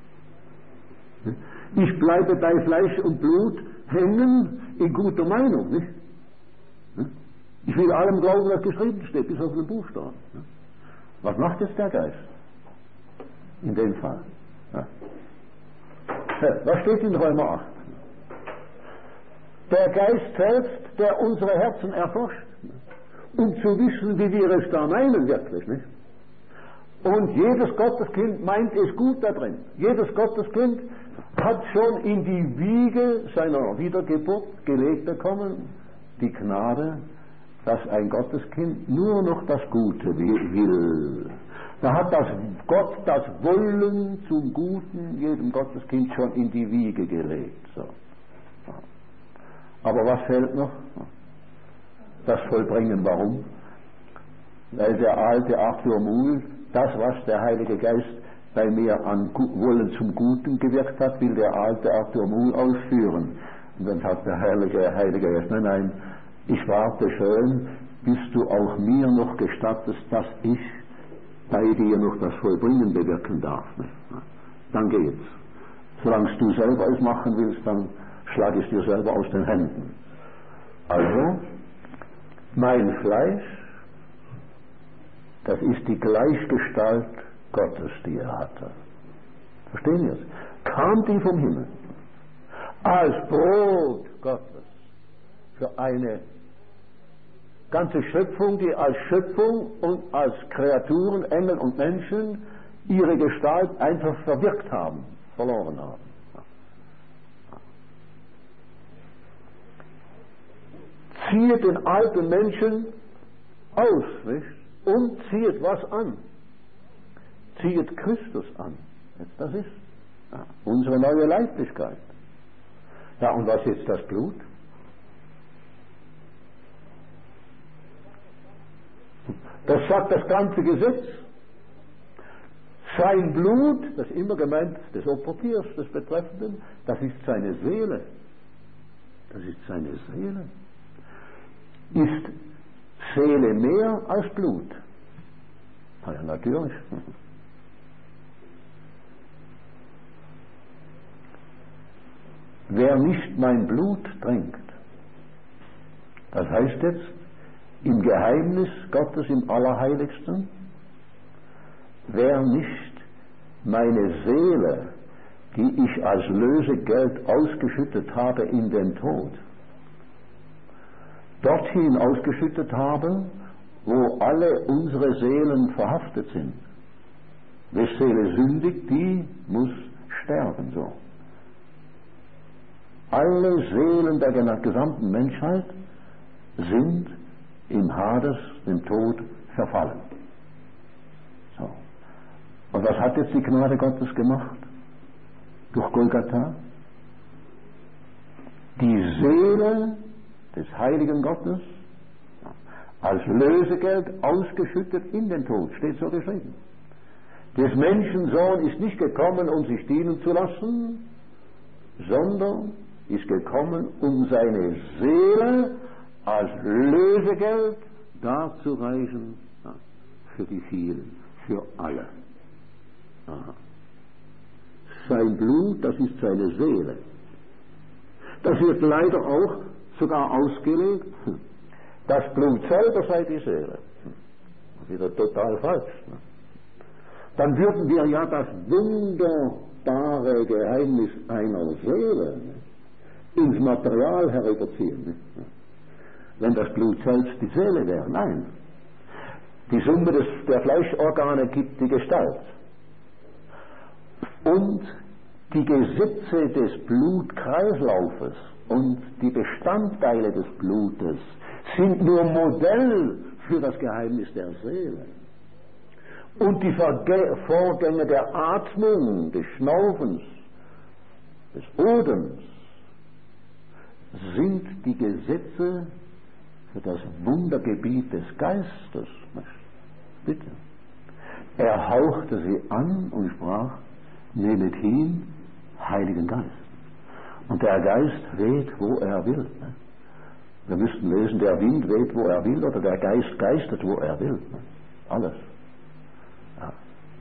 Ich bleibe bei Fleisch und Blut hängen in guter Meinung, nicht? Ich will allem glauben, was geschrieben steht, bis auf den Buchstaben. Was macht jetzt der Geist? In dem Fall. Ja. Was steht in Römer acht? Der Geist selbst, der unsere Herzen erforscht, um zu wissen, wie wir es da meinen, wirklich, nicht? Und jedes Gotteskind meint es gut da drin. Jedes Gotteskind hat schon in die Wiege seiner Wiedergeburt gelegt bekommen, die Gnade, dass ein Gotteskind nur noch das Gute will. Da hat das Gott das Wollen zum Guten jedem Gotteskind schon in die Wiege gelegt. So. Aber was fehlt noch? Das Vollbringen. Warum? Weil der alte Arthur Muhl, das, was der Heilige Geist bei mir an Wollen zum Guten gewirkt hat, will der alte Arthur Muhl ausführen. Und dann sagt der Heilige, Heilige Geist, nein, nein, ich warte schön, bis du auch mir noch gestattest, dass ich bei dir noch das Vollbringen bewirken darf. Dann geht's. Solange du selber es machen willst, dann schlag ich dir selber aus den Händen. Also, mein Fleisch, das ist die Gleichgestalt Gottes, die er hatte. Verstehen wir es? Kam die vom Himmel als Brot Gottes für eine ganze Schöpfung, die als Schöpfung und als Kreaturen, Engel und Menschen ihre Gestalt einfach verwirkt haben, verloren haben. Zieht den alten Menschen aus, nicht? Und zieht was an? Zieht Christus an. Das ist ja, unsere neue Leiblichkeit. Ja, und was ist das Blut? Das sagt das ganze Gesetz. Sein Blut, das ist immer gemeint des Opfertiers, des Betreffenden, das ist seine Seele. Das ist seine Seele. Ist Seele mehr als Blut? Na ja, natürlich. Wer nicht mein Blut trinkt, das heißt jetzt, im Geheimnis Gottes im Allerheiligsten, wer nicht meine Seele, die ich als Lösegeld ausgeschüttet habe in den Tod, dorthin ausgeschüttet habe, wo alle unsere Seelen verhaftet sind. Wer Seele sündigt, die muss sterben, so. Alle Seelen der gesamten Menschheit sind im Hades, dem Tod, verfallen. So. Und was hat jetzt die Gnade Gottes gemacht? Durch Golgatha? Die Seele des heiligen Gottes als Lösegeld ausgeschüttet in den Tod, steht so geschrieben. Des Menschensohn ist nicht gekommen, um sich dienen zu lassen, sondern ist gekommen, um seine Seele als Lösegeld darzureichen für die vielen, für alle. Aha. Sein Blut, das ist seine Seele. Das wird leider auch sogar ausgelegt, das Blut selber sei die Seele. Wieder total falsch. Dann würden wir ja das wunderbare Geheimnis einer Seele ins Material herüberziehen. Wenn das Blut selbst die Seele wäre. Nein. Die Summe des, der Fleischorgane gibt die Gestalt. Und die Gesetze des Blutkreislaufes und die Bestandteile des Blutes sind nur Modell für das Geheimnis der Seele. Und die Verge- Vorgänge der Atmung, des Schnaufens, des Odens sind die Gesetze für das Wundergebiet des Geistes. Bitte. Er hauchte sie an und sprach: Nehmet hin, Heiligen Geist. Und der Geist weht, wo er will. Wir müssten lesen, der Wind weht, wo er will, oder der Geist geistet, wo er will. Alles. Ja.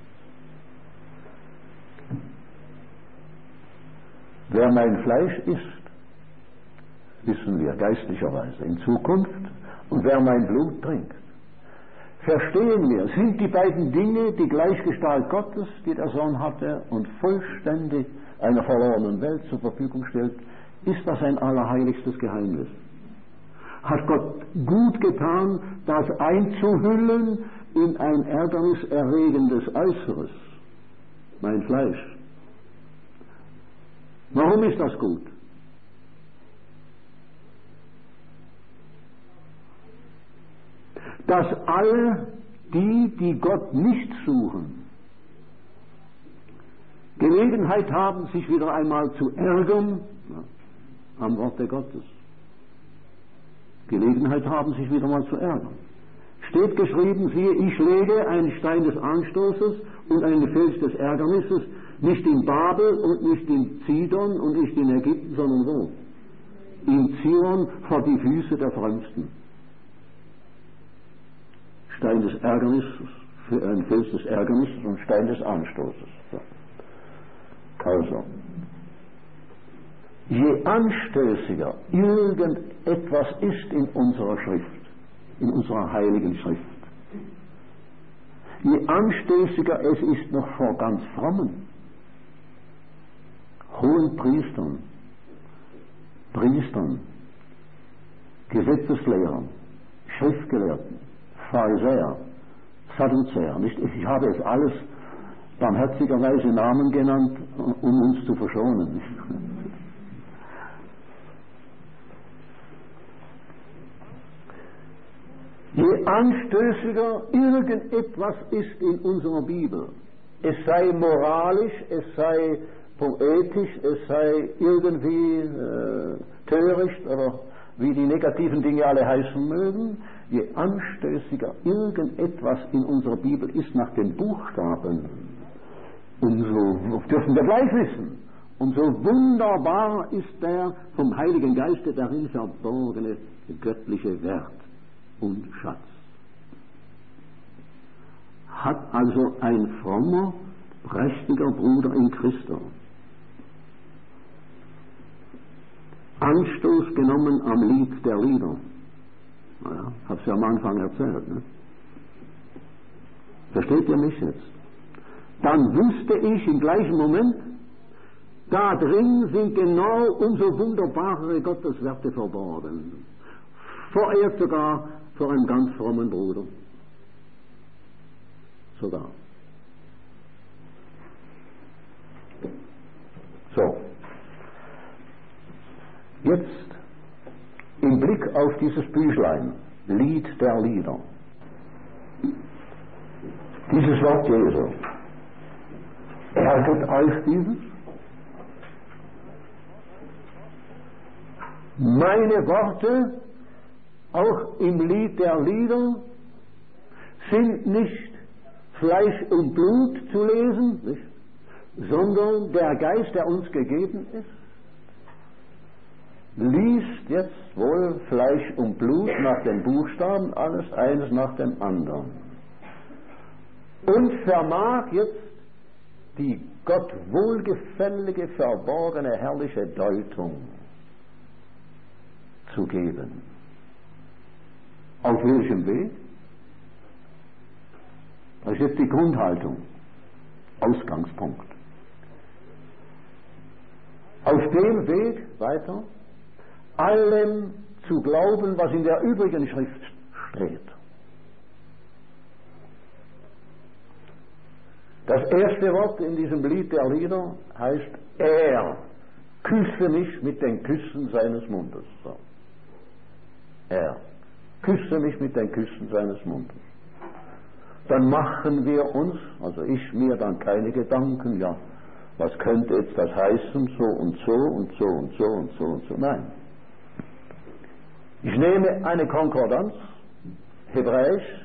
Wer mein Fleisch isst, wissen wir geistlicherweise in Zukunft, und wer mein Blut trinkt. Verstehen wir, sind die beiden Dinge die Gleichgestalt Gottes, die der Sohn hatte und vollständig einer verlorenen Welt zur Verfügung stellt, ist das ein allerheiligstes Geheimnis. Hat Gott gut getan, das einzuhüllen in ein ärgerniserregendes Äußeres, mein Fleisch. Warum ist das gut? Dass alle die, die Gott nicht suchen, Gelegenheit haben, sich wieder einmal zu ärgern ja, am Worte Gottes. Gelegenheit haben, sich wieder mal zu ärgern. Steht geschrieben, siehe, ich lege einen Stein des Anstoßes und einen Fels des Ärgernisses, nicht in Babel und nicht in Zidon und nicht in Ägypten, sondern wo? In Zion vor die Füße der Frömmsten. Stein des Ärgernisses, für einen Fels des Ärgernisses und Stein des Anstoßes. So. Also, je anstößiger irgendetwas ist in unserer Schrift, in unserer heiligen Schrift, je anstößiger es ist noch vor ganz frommen, hohen Priestern, Priestern, Gesetzeslehrern, Schriftgelehrten, Pharisäer, Sadduzäer, nicht? Ich habe es alles barmherzigerweise Namen genannt, um uns zu verschonen. Nicht? Je anstößiger irgendetwas ist in unserer Bibel, es sei moralisch, es sei poetisch, es sei irgendwie äh, töricht oder wie die negativen Dinge alle heißen mögen, je anstößiger irgendetwas in unserer Bibel ist nach den Buchstaben, umso dürfen wir gleich wissen, umso wunderbar ist der vom Heiligen Geiste darin verborgene göttliche Wert und Schatz. Hat also ein frommer, prächtiger Bruder in Christus Anstoß genommen am Lied der Lieder. Naja, hab's ja am Anfang erzählt, ne? Versteht ihr mich jetzt? Dann wüsste ich im gleichen Moment, da drin sind genau umso wunderbarere Gotteswerte verborgen. Verehrt sogar vor einem ganz frommen Bruder. Sogar. So. Jetzt im Blick auf dieses Büchlein, Lied der Lieder. Dieses Wort Jesu. Ärgert euch dieses? Meine Worte, auch im Lied der Lieder, sind nicht Fleisch und Blut zu lesen, nicht? Sondern der Geist, der uns gegeben ist, liest jetzt wohl Fleisch und Blut nach den Buchstaben, alles eines nach dem anderen. Und vermag jetzt die Gott wohlgefällige, verborgene, herrliche Deutung zu geben. Auf welchem Weg? Das ist jetzt die Grundhaltung, Ausgangspunkt. Auf dem Weg, weiter, allem zu glauben, was in der übrigen Schrift steht. Das erste Wort in diesem Lied der Lieder heißt er. Küsse mich mit den Küssen seines Mundes. So. Er. Küsse mich mit den Küssen seines Mundes. Dann machen wir uns, also ich mir dann keine Gedanken, ja, was könnte jetzt das heißen, so und so und so und so und so und so. Nein. Ich nehme eine Konkordanz, Hebräisch,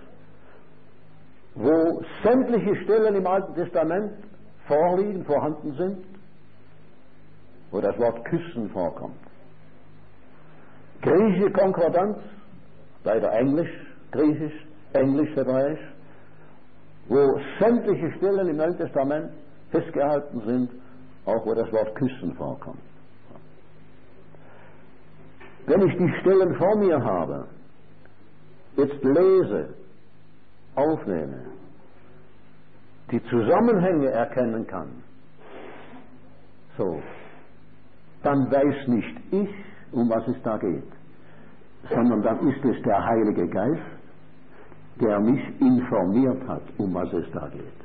wo sämtliche Stellen im Alten Testament vorliegen, vorhanden sind, wo das Wort küssen vorkommt. Griechische Konkordanz, leider Englisch, Griechisch, Englisch, Hebräisch, wo sämtliche Stellen im Neuen Testament festgehalten sind, auch wo das Wort küssen vorkommt. Wenn ich die Stellen vor mir habe, jetzt lese, aufnehme, die Zusammenhänge erkennen kann, so, dann weiß nicht ich, um was es da geht, sondern dann ist es der Heilige Geist, der mich informiert hat, um was es da geht.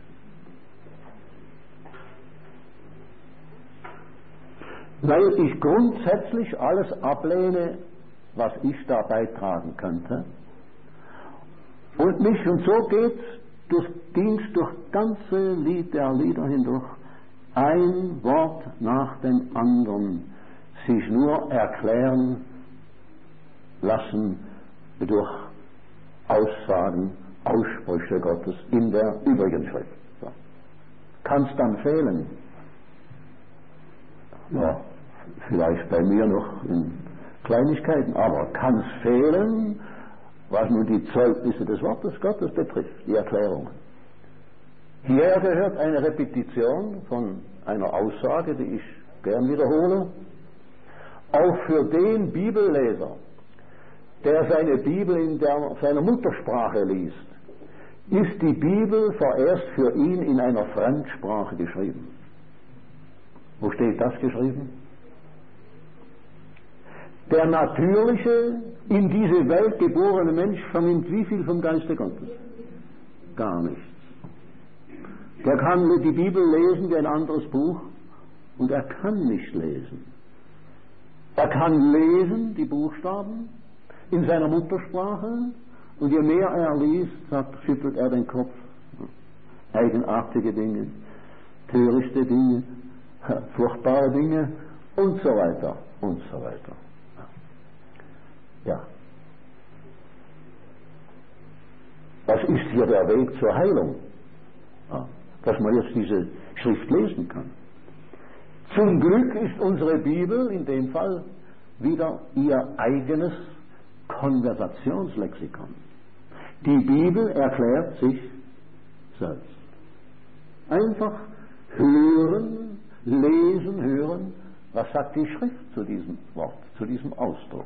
Weil ich grundsätzlich alles ablehne, was ich da beitragen könnte. Und mich, und so geht's durch, ging's durch ganze Lied der Lieder hindurch, ein Wort nach dem anderen, sich nur erklären lassen durch Aussagen, Aussprüche Gottes in der übrigen Schrift. So. Kann es dann fehlen? Ja, vielleicht bei mir noch in Kleinigkeiten, aber kann es fehlen, was nun die Zeugnisse des Wortes Gottes betrifft, die Erklärungen. Hierher gehört eine Repetition von einer Aussage, die ich gern wiederhole. Auch für den Bibelleser, der seine Bibel in der, seiner Muttersprache liest, ist die Bibel vorerst für ihn in einer Fremdsprache geschrieben. Wo steht das geschrieben? Der natürliche, in diese Welt geborene Mensch vernimmt wie viel vom Geiste Gottes? Gar nichts. Der kann die Bibel lesen wie ein anderes Buch und er kann nicht lesen. Er kann lesen, die Buchstaben, in seiner Muttersprache, und je mehr er liest, sagt, schüttelt er den Kopf. Eigenartige Dinge, törichte Dinge, furchtbare Dinge und so weiter und so weiter. Ja. Was ist hier der Weg zur Heilung? Ja, dass man jetzt diese Schrift lesen kann. Zum Glück ist unsere Bibel in dem Fall wieder ihr eigenes Konversationslexikon. Die Bibel erklärt sich selbst. Einfach hören, lesen, hören, was sagt die Schrift zu diesem Wort, zu diesem Ausdruck.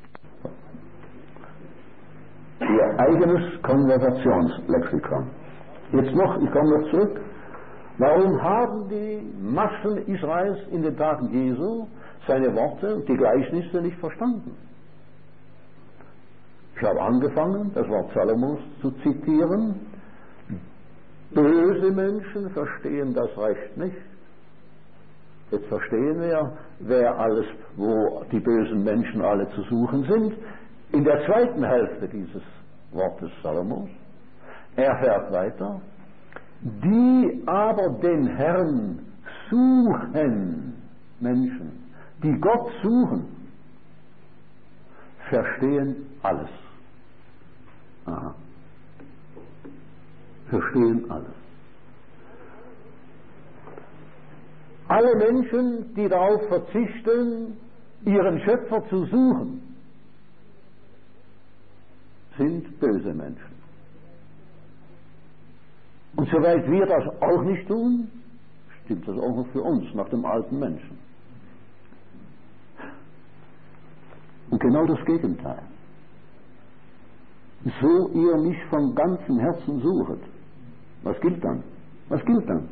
Ihr eigenes Konversationslexikon. Jetzt noch, ich komme noch zurück. Warum haben die Massen Israels in den Tagen Jesu seine Worte und die Gleichnisse nicht verstanden? Ich habe angefangen, das Wort Salomos zu zitieren. Böse Menschen verstehen das Recht nicht. Jetzt verstehen wir, wer alles, wo die bösen Menschen alle zu suchen sind. In der zweiten Hälfte dieses Wortes Salomos. Er fährt weiter. Die aber den Herrn suchen, Menschen, die Gott suchen, verstehen alles. Aha. Verstehen alles. Alle Menschen, die darauf verzichten, ihren Schöpfer zu suchen, sind böse Menschen. Und soweit wir das auch nicht tun, stimmt das auch noch für uns, nach dem alten Menschen. Und genau das Gegenteil. So ihr mich von ganzem Herzen suchet, was gilt dann? Was gilt dann?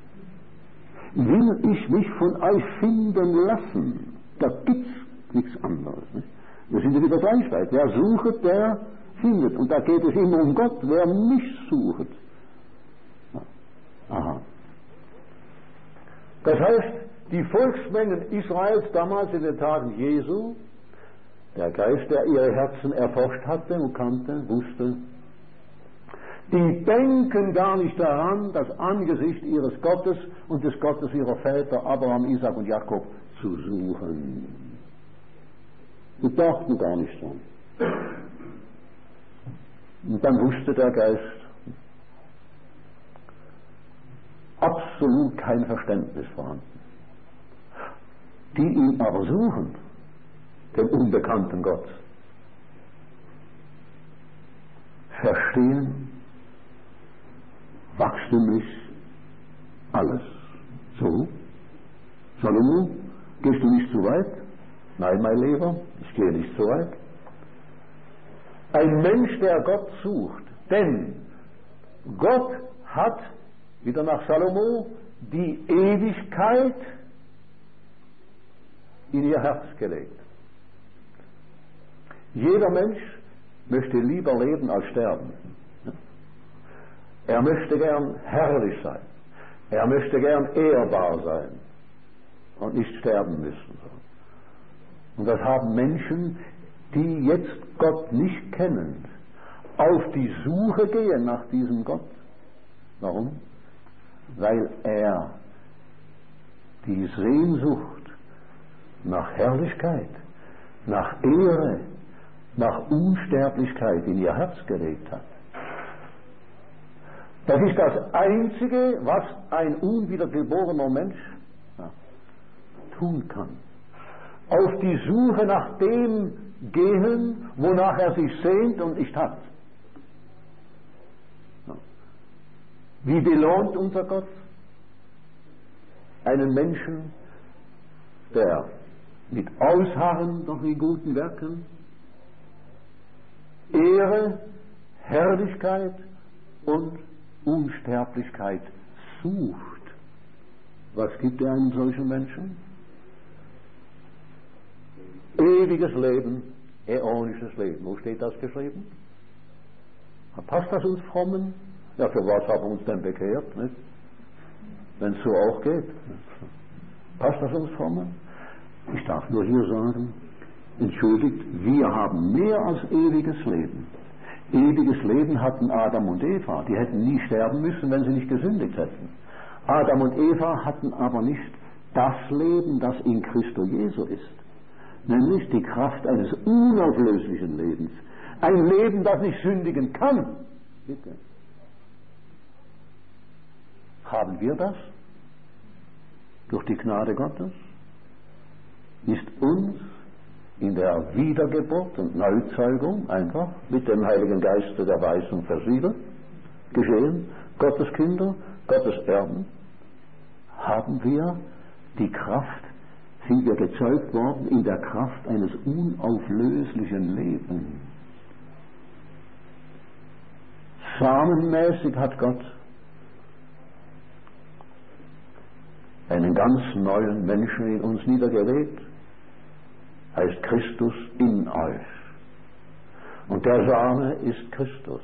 Will ich mich von euch finden lassen, da gibt's nichts anderes. Nicht? Wir sind ja wieder gleich weit. Wer sucht, der findet. Und da geht es immer um Gott, wer mich sucht. Aha. Das heißt, die Volksmengen Israels damals in den Tagen Jesu, der Geist, der ihre Herzen erforscht hatte und kannte, wusste, die denken gar nicht daran, das Angesicht ihres Gottes und des Gottes ihrer Väter, Abraham, Isaac und Jakob, zu suchen. Die dachten gar nicht dran. Und dann wusste der Geist, absolut kein Verständnis vorhanden. Die ihn aber suchen, den unbekannten Gott, verstehen wachstümlich alles. So, Salomo, gehst du nicht zu weit? Nein, mein Lieber, ich gehe nicht zu weit. Ein Mensch, der Gott sucht, denn Gott hat, wieder nach Salomo, die Ewigkeit in ihr Herz gelegt. Jeder Mensch möchte lieber leben als sterben. Er möchte gern herrlich sein. Er möchte gern ehrbar sein und nicht sterben müssen. Und das haben Menschen, die jetzt Gott nicht kennen, auf die Suche gehen nach diesem Gott. Warum? Weil er die Sehnsucht nach Herrlichkeit, nach Ehre, nach Unsterblichkeit in ihr Herz gelegt hat. Das ist das Einzige, was ein unwiedergeborener Mensch ja, tun kann. Auf die Suche nach dem gehen, wonach er sich sehnt und nicht hat. Ja. Wie belohnt unser Gott einen Menschen, der mit Ausharren noch in guten Werken Ehre, Herrlichkeit und Unsterblichkeit sucht. Was gibt er einem solchen Menschen? Ewiges Leben, äonisches Leben. Wo steht das geschrieben? Passt das uns Frommen? Ja, für was haben wir uns denn bekehrt? Nicht? Wenn es so auch geht. Passt das uns Frommen? Ich darf nur hier sagen, entschuldigt, wir haben mehr als ewiges Leben. Ewiges Leben hatten Adam und Eva. Die hätten nie sterben müssen, wenn sie nicht gesündigt hätten. Adam und Eva hatten aber nicht das Leben, das in Christo Jesu ist. Nämlich die Kraft eines unauflöslichen Lebens. Ein Leben, das nicht sündigen kann. Bitte. Haben wir das? Durch die Gnade Gottes? Ist uns in der Wiedergeburt und Neuzeugung einfach mit dem Heiligen Geiste der Weisung versiegelt, geschehen, Gottes Kinder, Gottes Erben, haben wir die Kraft, sind wir gezeugt worden in der Kraft eines unauflöslichen Lebens. Samenmäßig hat Gott einen ganz neuen Menschen in uns niedergelegt, heißt Christus in euch. Und der Same ist Christus,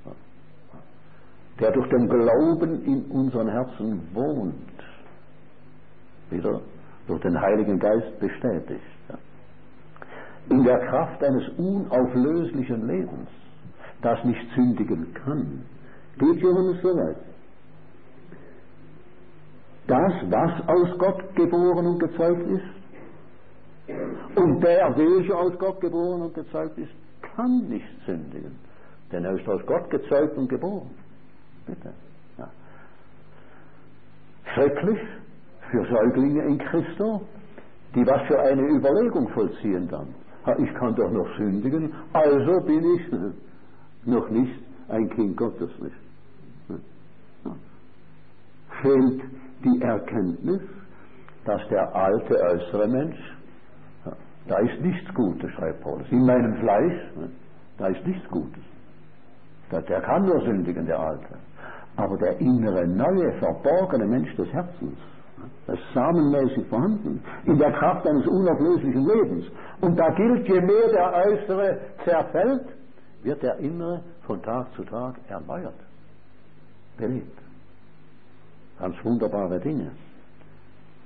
der durch den Glauben in unseren Herzen wohnt, wieder durch den Heiligen Geist bestätigt. In der Kraft eines unauflöslichen Lebens, das nicht sündigen kann. Geht Johannes so weit? Das, was aus Gott geboren und gezeugt ist, und der, welcher aus Gott geboren und gezeugt ist, kann nicht sündigen. Denn er ist aus Gott gezeugt und geboren. Bitte. Ja. Schrecklich für Säuglinge in Christo, die was für eine Überlegung vollziehen dann. Ich kann doch noch sündigen, also bin ich noch nicht ein Kind Gottes. Nicht. Ja. Fehlt die Erkenntnis, dass der alte äußere Mensch, da ist nichts Gutes, schreibt Paulus. In meinem Fleisch, da ist nichts Gutes. Der kann nur sündigen, der Alte. Aber der innere, neue, verborgene Mensch des Herzens, das ist samenmäßig vorhanden, in der Kraft eines unauflöslichen Lebens. Und da gilt, je mehr der Äußere zerfällt, wird der Innere von Tag zu Tag erneuert, belebt. Ganz wunderbare Dinge.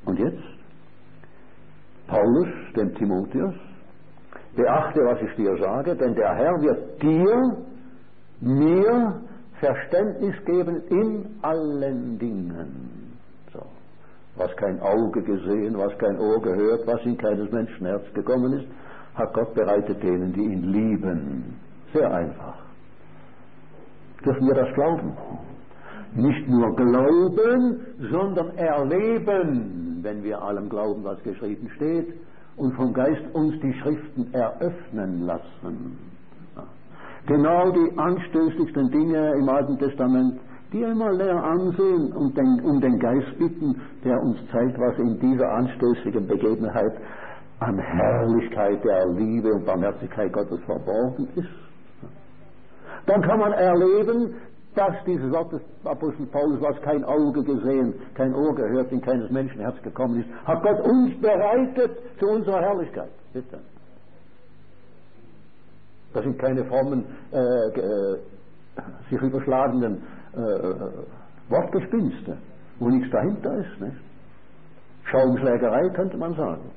Und jetzt? Paulus, dem Timotheus, beachte, was ich dir sage, denn der Herr wird dir, mir Verständnis geben in allen Dingen. So. Was kein Auge gesehen, was kein Ohr gehört, was in keines Menschenherz gekommen ist, hat Gott bereitet denen, die ihn lieben. Sehr einfach. Dürfen wir das glauben? Nicht nur glauben, sondern erleben, wenn wir allem glauben, was geschrieben steht, und vom Geist uns die Schriften eröffnen lassen. Genau die anstößigsten Dinge im Alten Testament, die einmal näher ansehen und den, um den Geist bitten, der uns zeigt, was in dieser anstößigen Begebenheit an Herrlichkeit der Liebe und Barmherzigkeit Gottes verborgen ist. Dann kann man erleben, dass dieses Wort des Apostel Paulus, was kein Auge gesehen, kein Ohr gehört, in keines Menschenherz gekommen ist, hat Gott uns bereitet zu unserer Herrlichkeit. Bitte. Das sind keine frommen, äh, äh, sich überschlagenden äh, Wortgespinste, wo nichts dahinter ist. Nicht? Schaumschlägerei könnte man sagen.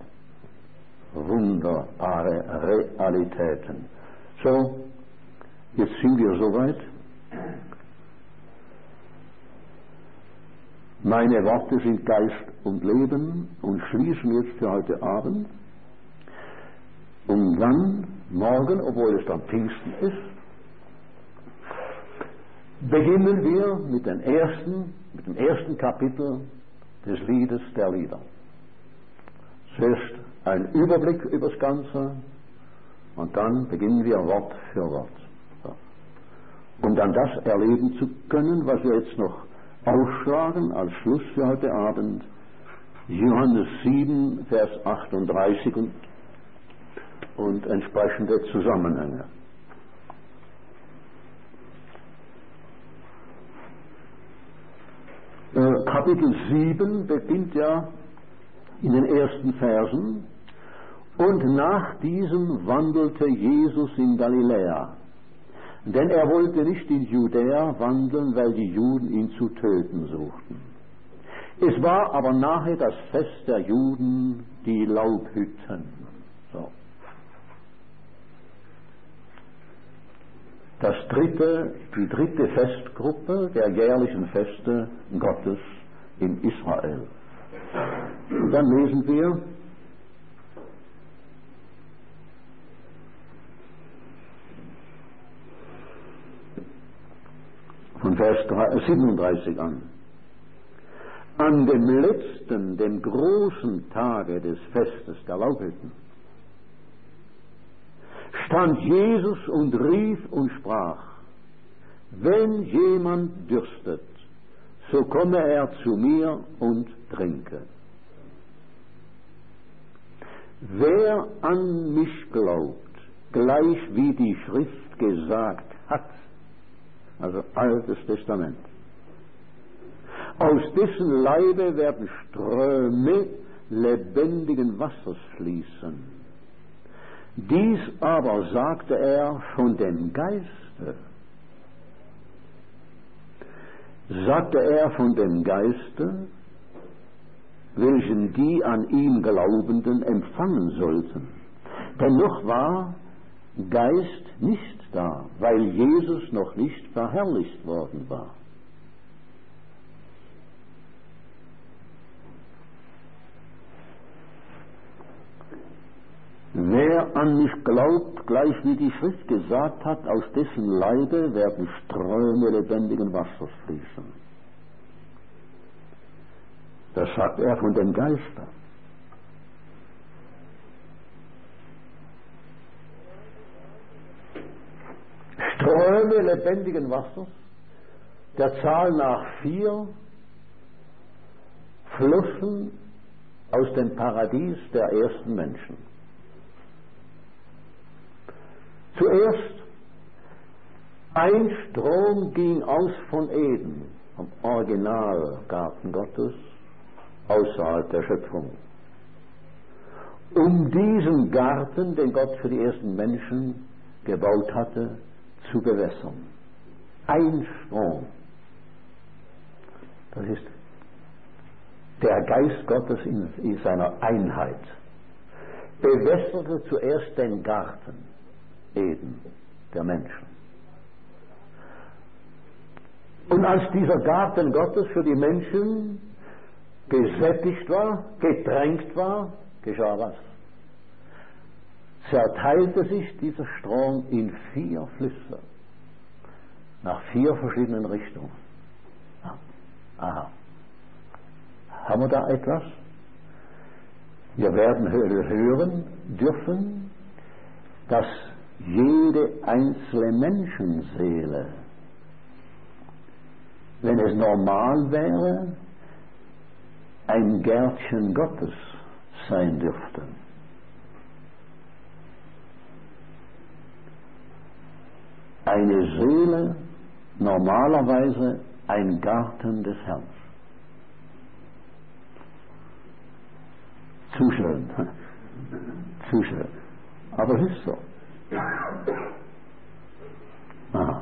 Wunderbare Realitäten. So, jetzt sind wir soweit. Meine Worte sind Geist und Leben und schließen jetzt für heute Abend. Und dann, morgen, obwohl es dann Pfingsten ist, beginnen wir mit, den ersten, mit dem ersten Kapitel des Liedes der Lieder. Zuerst ein Überblick über das Ganze und dann beginnen wir Wort für Wort. So. Um dann das erleben zu können, was wir jetzt noch aufschlagen als Schluss für heute Abend, Johannes sieben, Vers achtunddreißig und, und entsprechende Zusammenhänge. Äh, Kapitel sieben beginnt ja in den ersten Versen: Und nach diesem wandelte Jesus in Galiläa. Denn er wollte nicht in Judäa wandeln, weil die Juden ihn zu töten suchten. Es war aber nahe das Fest der Juden, die Laubhütten. So. Das dritte, die dritte Festgruppe der jährlichen Feste Gottes in Israel. Und dann lesen wir von Vers siebenunddreißig an. An dem letzten, dem großen Tage des Festes der Laubhütten stand Jesus und rief und sprach: Wenn jemand dürstet, so komme er zu mir und trinke. Wer an mich glaubt, gleich wie die Schrift gesagt hat, also Altes Testament, aus dessen Leibe werden Ströme lebendigen Wassers fließen. Dies aber sagte er von dem Geiste. Sagte er von dem Geiste, welchen die an ihn Glaubenden empfangen sollten. Denn noch war Geist nicht da, weil Jesus noch nicht verherrlicht worden war. Wer an mich glaubt, gleich wie die Schrift gesagt hat, aus dessen Leibe werden Ströme lebendigen Wassers fließen. Das sagt er von dem Geiste. Ströme lebendigen Wassers, der Zahl nach vier, flossen aus dem Paradies der ersten Menschen. Zuerst, ein Strom ging aus von Eden, vom Originalgarten Gottes, außerhalb der Schöpfung, um diesen Garten, den Gott für die ersten Menschen gebaut hatte, zu bewässern. Ein Strom. Das ist der Geist Gottes in, in seiner Einheit bewässerte zuerst den Garten Eden der Menschen. Und als dieser Garten Gottes für die Menschen gesättigt war, getränkt war, geschah was? Zerteilte sich dieser Strom in vier Flüsse, nach vier verschiedenen Richtungen. Aha. Haben wir da etwas? Wir werden hören dürfen, dass jede einzelne Menschenseele, wenn es normal wäre, ein Gärtchen Gottes sein dürfte. Eine Seele normalerweise ein Garten des Herrn. Zu schön. Zu schön. Aber es ist so. Aha.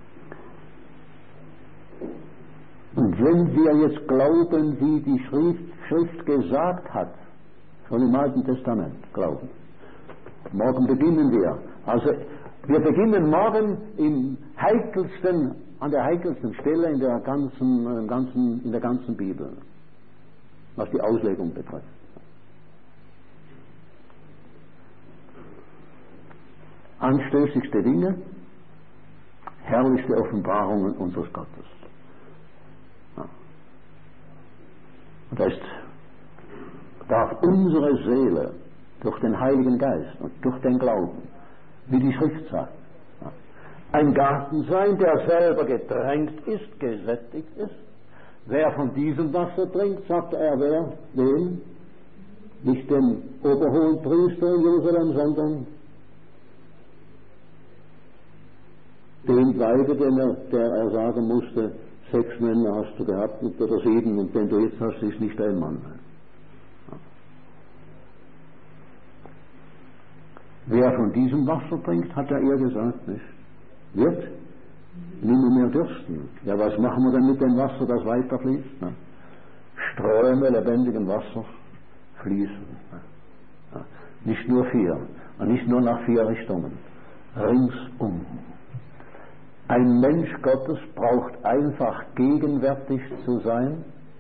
Und wenn wir jetzt glauben, wie die Schrift, Schrift gesagt hat, schon im Alten Testament glauben, morgen beginnen wir. Also wir beginnen morgen im heikelsten, an der heikelsten Stelle in der ganzen, ganzen, in der ganzen Bibel, was die Auslegung betrifft. Anstößigste Dinge, herrlichste Offenbarungen unseres Gottes. Ja. Und da ist, darf unsere Seele durch den Heiligen Geist und durch den Glauben, wie die Schrift sagt, ja, ein Garten sein, der selber getränkt ist, gesättigt ist. Wer von diesem Wasser trinkt, sagt er, wer? Wen? Nicht den Oberhohenpriester in Jerusalem, sondern den Weibe, den er, der er sagen musste, sechs Männer hast du gehabt oder sieben und den du jetzt hast, ist nicht ein Mann. Ja. Wer von diesem Wasser trinkt, hat er ihr gesagt, nicht? Wird nimmer mehr dürsten. Ja, was machen wir denn mit dem Wasser, das weiterfließt? Ne? Ströme lebendigen Wassers fließen. Ja. Nicht nur vier, und nicht nur nach vier Richtungen, ringsum. Ein Mensch Gottes braucht einfach gegenwärtig zu sein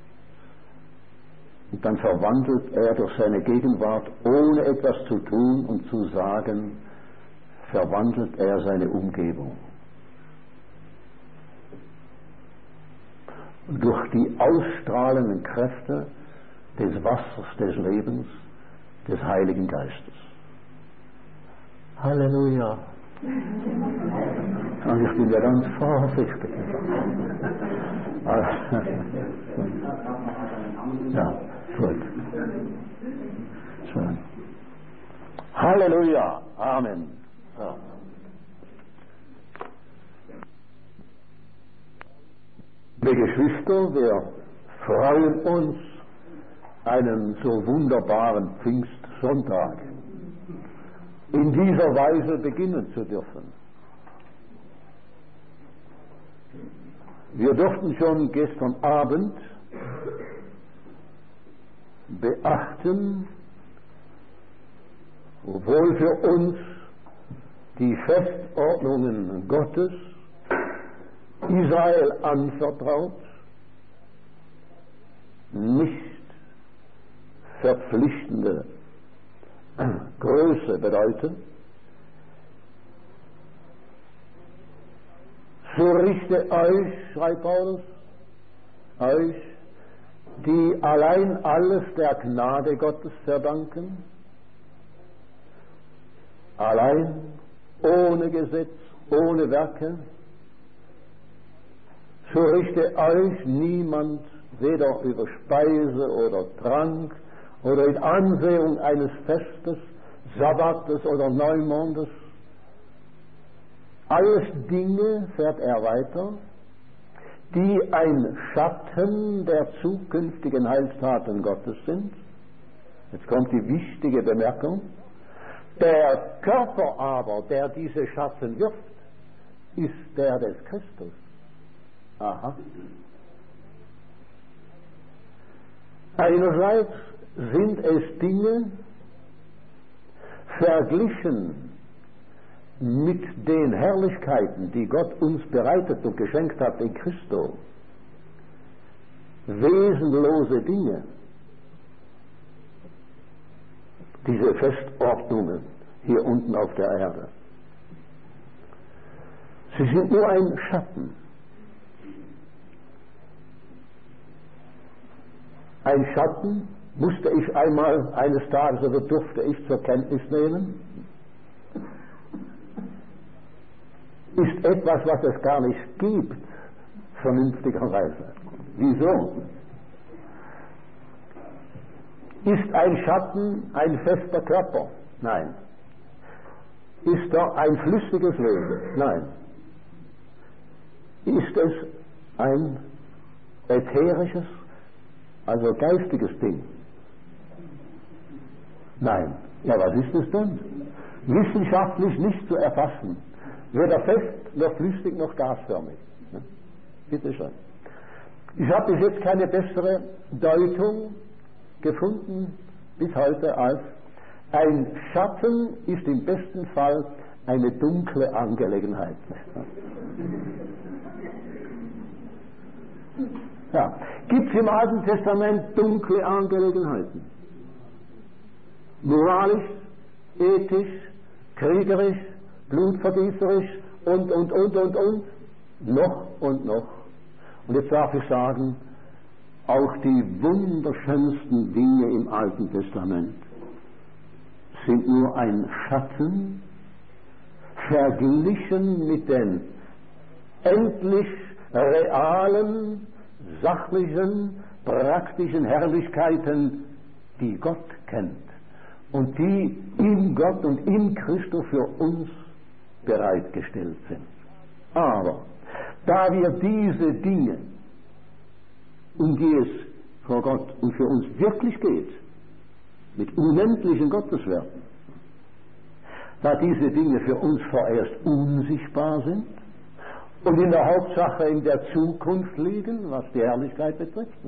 und dann verwandelt er durch seine Gegenwart, ohne etwas zu tun und zu sagen, verwandelt er seine Umgebung. Durch die ausstrahlenden Kräfte des Wassers des Lebens, des Heiligen Geistes. Halleluja! Und ich bin ja ganz vorsichtig. Ja, gut. Schön. Halleluja. Amen. Ja. Liebe Geschwister, wir freuen uns, einen so wunderbaren Pfingstsonntag in dieser Weise beginnen zu dürfen. Wir durften schon gestern Abend beachten, obwohl für uns die Festordnungen Gottes Israel anvertraut, nicht verpflichtende Größe bedeuten, so richte euch, schreibt Paulus, euch, die allein alles der Gnade Gottes verdanken, allein, ohne Gesetz, ohne Werke, so richte euch niemand weder über Speise oder Trank oder in Ansehung eines Festes, Sabbates oder Neumondes. Alles Dinge, fährt er weiter, die ein Schatten der zukünftigen Heilstaten Gottes sind. Jetzt kommt die wichtige Bemerkung. Der Körper aber, der diese Schatten wirft, ist der des Christus. Aha. Einerseits sind es Dinge verglichen mit den Herrlichkeiten, die Gott uns bereitet und geschenkt hat in Christus, wesenlose Dinge, diese Festordnungen hier unten auf der Erde. Sie sind nur ein Schatten. Ein Schatten musste ich einmal eines Tages oder durfte ich zur Kenntnis nehmen, ist etwas, was es gar nicht gibt, vernünftigerweise. Wieso? Ist ein Schatten ein fester Körper? Nein. Ist er ein flüssiges Wesen? Nein. Ist es ein ätherisches, also geistiges Ding? Nein. Ja, was ist es denn? Wissenschaftlich nicht zu erfassen. Weder fest, noch flüssig, noch gasförmig. Ja? Bitte schön. Ich habe bis jetzt keine bessere Deutung gefunden, bis heute, als ein Schatten ist im besten Fall eine dunkle Angelegenheit. Ja. Gibt es im Alten Testament dunkle Angelegenheiten? Moralisch, ethisch, kriegerisch, blutvergießerisch und, und, und, und, und, noch und noch. Und jetzt darf ich sagen, auch die wunderschönsten Dinge im Alten Testament sind nur ein Schatten, verglichen mit den endlich realen, sachlichen, praktischen Herrlichkeiten, die Gott kennt und die in Gott und in Christus für uns bereitgestellt sind. Aber da wir diese Dinge, um die es vor Gott und für uns wirklich geht, mit unendlichen Gotteswerken, da diese Dinge für uns vorerst unsichtbar sind und in der Hauptsache in der Zukunft liegen, was die Herrlichkeit betrifft, ne?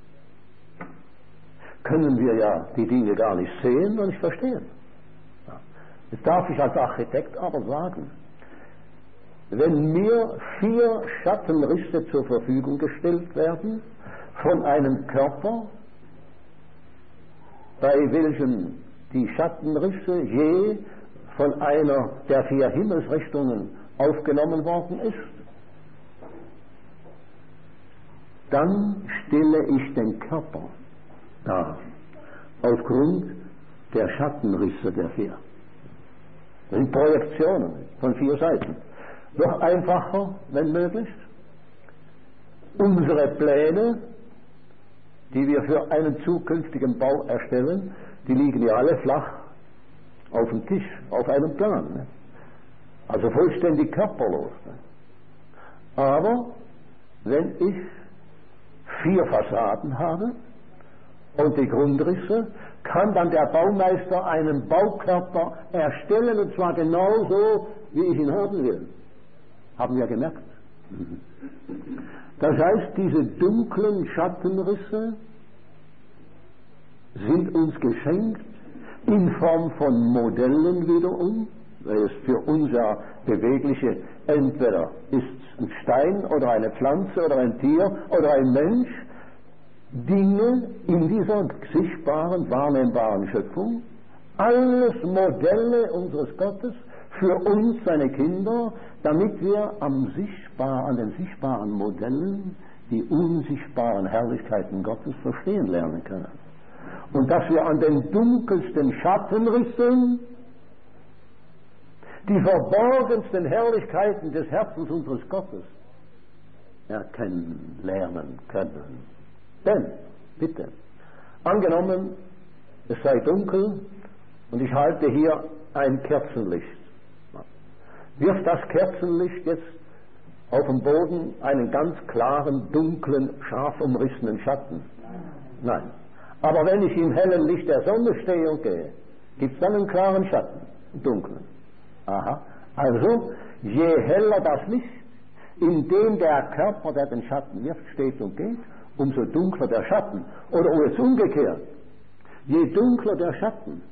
können wir ja die Dinge gar nicht sehen und nicht verstehen. Ja. Jetzt darf ich als Architekt aber sagen, wenn mir vier Schattenrisse zur Verfügung gestellt werden von einem Körper, bei welchem die Schattenrisse je von einer der vier Himmelsrichtungen aufgenommen worden ist, dann stelle ich den Körper dar, aufgrund der Schattenrisse der vier. Das sind Projektionen von vier Seiten. Noch einfacher, wenn möglich, unsere Pläne, die wir für einen zukünftigen Bau erstellen, die liegen ja alle flach auf dem Tisch, auf einem Plan. Ne? Also vollständig körperlos. Ne? Aber wenn ich vier Fassaden habe und die Grundrisse, kann dann der Baumeister einen Baukörper erstellen, und zwar genau so, wie ich ihn haben will. Haben wir gemerkt. Das heißt, diese dunklen Schattenrisse sind uns geschenkt in Form von Modellen wiederum, weil es für uns ja bewegliche, entweder ist ein Stein oder eine Pflanze oder ein Tier oder ein Mensch, Dinge in dieser sichtbaren, wahrnehmbaren Schöpfung, alles Modelle unseres Gottes für uns, seine Kinder, damit wir am sichtbar, an den sichtbaren Modellen die unsichtbaren Herrlichkeiten Gottes verstehen lernen können. Und dass wir an den dunkelsten Schattenrissen die verborgensten Herrlichkeiten des Herzens unseres Gottes erkennen, lernen können. Denn, bitte, angenommen, es sei dunkel und ich halte hier ein Kerzenlicht. Wirft das Kerzenlicht jetzt auf dem Boden einen ganz klaren, dunklen, scharf umrissenen Schatten? Nein. Aber wenn ich im hellen Licht der Sonne stehe und gehe, gibt es dann einen klaren Schatten, einen dunklen. Aha. Also, je heller das Licht, in dem der Körper, der den Schatten wirft, steht und geht, umso dunkler der Schatten. Oder oh, jetzt umgekehrt. Je dunkler der Schatten,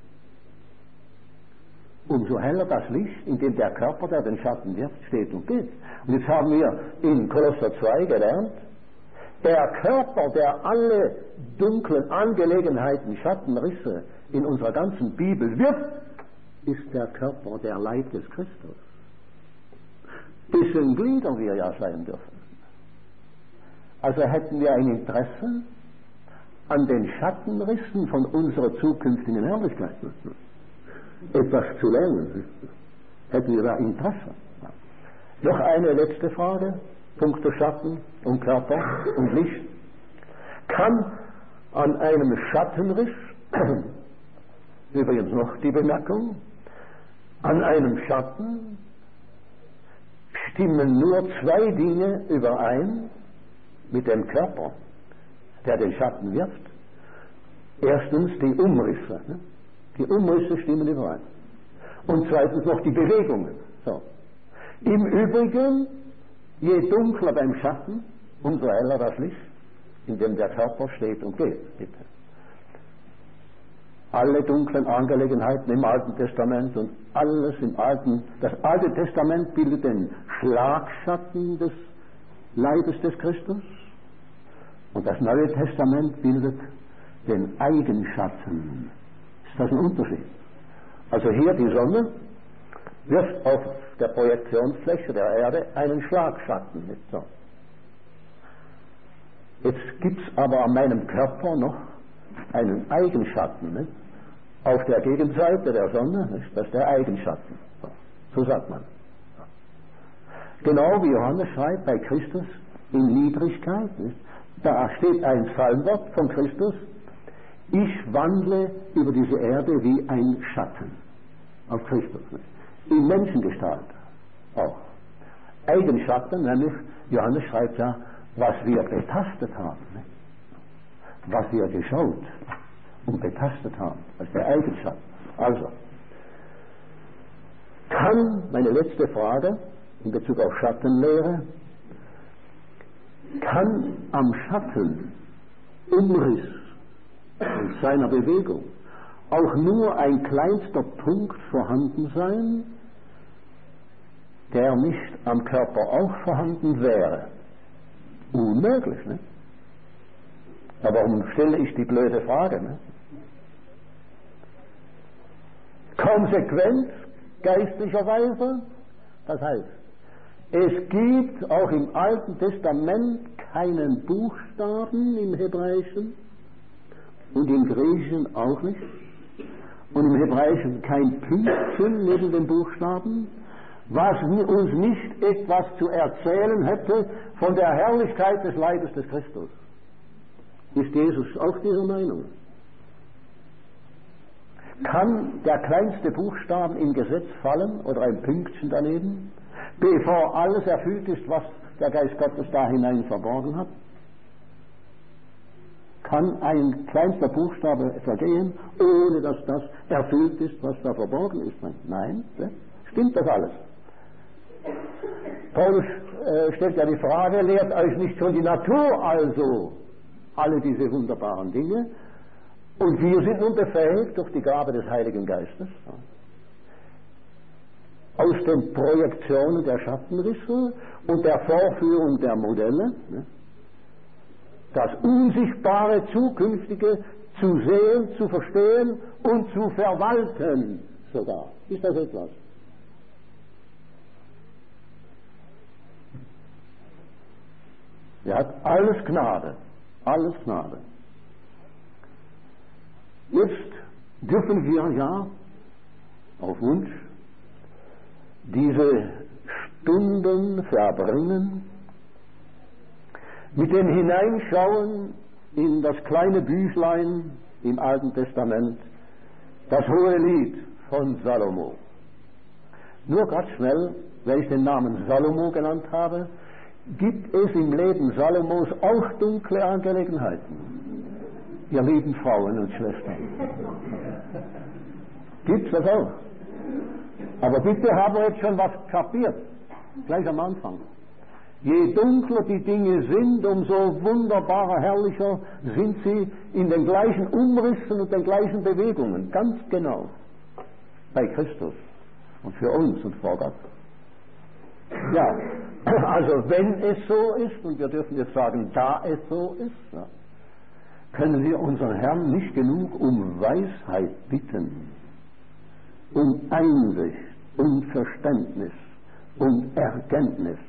umso heller das Licht, in dem der Körper, der den Schatten wirft, steht und geht. Und jetzt haben wir in Kolosser zwei gelernt, der Körper, der alle dunklen Angelegenheiten, Schattenrisse in unserer ganzen Bibel wirft, ist der Körper, der Leib des Christus. Dessen Glieder wir ja sein dürfen. Also hätten wir ein Interesse an den Schattenrissen von unserer zukünftigen Herrlichkeit. Etwas zu lernen. Hätten wir da Interesse. Noch eine letzte Frage, punkto Schatten und Körper und Licht. Kann an einem Schattenriss, übrigens noch die Bemerkung, an einem Schatten stimmen nur zwei Dinge überein mit dem Körper, der den Schatten wirft. Erstens die Umrisse. Ne? Die Umrisse stimmen überein. Und zweitens noch die Bewegungen. So. Im Übrigen, je dunkler beim Schatten, umso heller das Licht, in dem der Körper steht und geht. Bitte. Alle dunklen Angelegenheiten im Alten Testament und alles im Alten, das Alte Testament bildet den Schlagschatten des Leibes des Christus und das Neue Testament bildet den Eigenschatten. Ist das ein Unterschied? Also hier die Sonne wirft auf der Projektionsfläche der Erde einen Schlagschatten mit. So. Jetzt gibt es aber an meinem Körper noch einen Eigenschatten, nicht? Auf der Gegenseite der Sonne, nicht? Das ist der Eigenschatten. So, so sagt man. Genau wie Johannes schreibt bei Christus in Niedrigkeit, nicht? Da steht ein Psalmwort von Christus: Ich wandle über diese Erde wie ein Schatten auf Christus, nicht? In Menschengestalt auch. Eigenschatten, nämlich Johannes schreibt ja, was wir betastet haben, nicht? Was wir geschaut und betastet haben, als der Eigenschaft. Also, kann, meine letzte Frage in Bezug auf Schattenlehre, kann am Schatten, Umriss und seiner Bewegung auch nur ein kleinster Punkt vorhanden sein, der nicht am Körper auch vorhanden wäre? Unmöglich, ne? Aber warum stelle ich die blöde Frage? Ne? Konsequenz geistlicherweise, das heißt, es gibt auch im Alten Testament keinen Buchstaben im Hebräischen und im Griechischen auch nicht und im Hebräischen kein Pünktchen neben den Buchstaben, was uns nicht etwas zu erzählen hätte von der Herrlichkeit des Leibes des Christus. Ist Jesus auch dieser Meinung? Kann der kleinste Buchstaben im Gesetz fallen oder ein Pünktchen daneben, bevor alles erfüllt ist, was der Geist Gottes da hinein verborgen hat? Kann ein kleinster Buchstabe vergehen, ohne dass das erfüllt ist, was da verborgen ist? Nein, stimmt das alles? Paulus äh, stellt ja die Frage, lehrt euch nicht schon die Natur also alle diese wunderbaren Dinge? Und wir sind nun befähigt durch die Gabe des Heiligen Geistes, aus den Projektionen der Schattenrisse und der Vorführung der Modelle, das Unsichtbare, Zukünftige zu sehen, zu verstehen und zu verwalten sogar. Ist das etwas? Er hat alles Gnade, alles Gnade. Jetzt dürfen wir ja auf Wunsch diese Stunden verbringen mit dem Hineinschauen in das kleine Büchlein im Alten Testament, das Hohe Lied von Salomo. Nur ganz schnell, weil ich den Namen Salomo genannt habe, gibt es im Leben Salomos auch dunkle Angelegenheiten. Ihr lieben Frauen und Schwestern. Gibt's das auch? Aber bitte haben wir jetzt schon was kapiert, gleich am Anfang. Je dunkler die Dinge sind, umso wunderbarer, herrlicher sind sie in den gleichen Umrissen und den gleichen Bewegungen. Ganz genau. Bei Christus und für uns und vor Gott. Ja, also wenn es so ist, und wir dürfen jetzt sagen, da es so ist, ja, können wir unseren Herrn nicht genug um Weisheit bitten, um Einsicht, um Verständnis, um Erkenntnis.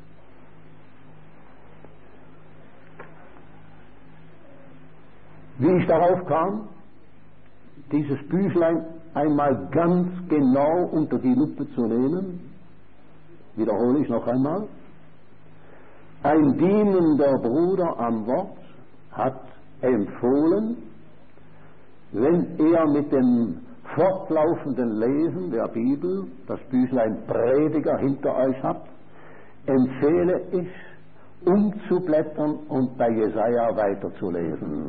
Wie ich darauf kam, dieses Büchlein einmal ganz genau unter die Lupe zu nehmen, wiederhole ich noch einmal, ein dienender Bruder am Wort hat empfohlen, wenn er mit dem fortlaufenden Lesen der Bibel das Büchlein Prediger hinter euch habt, empfehle ich, umzublättern und bei Jesaja weiterzulesen.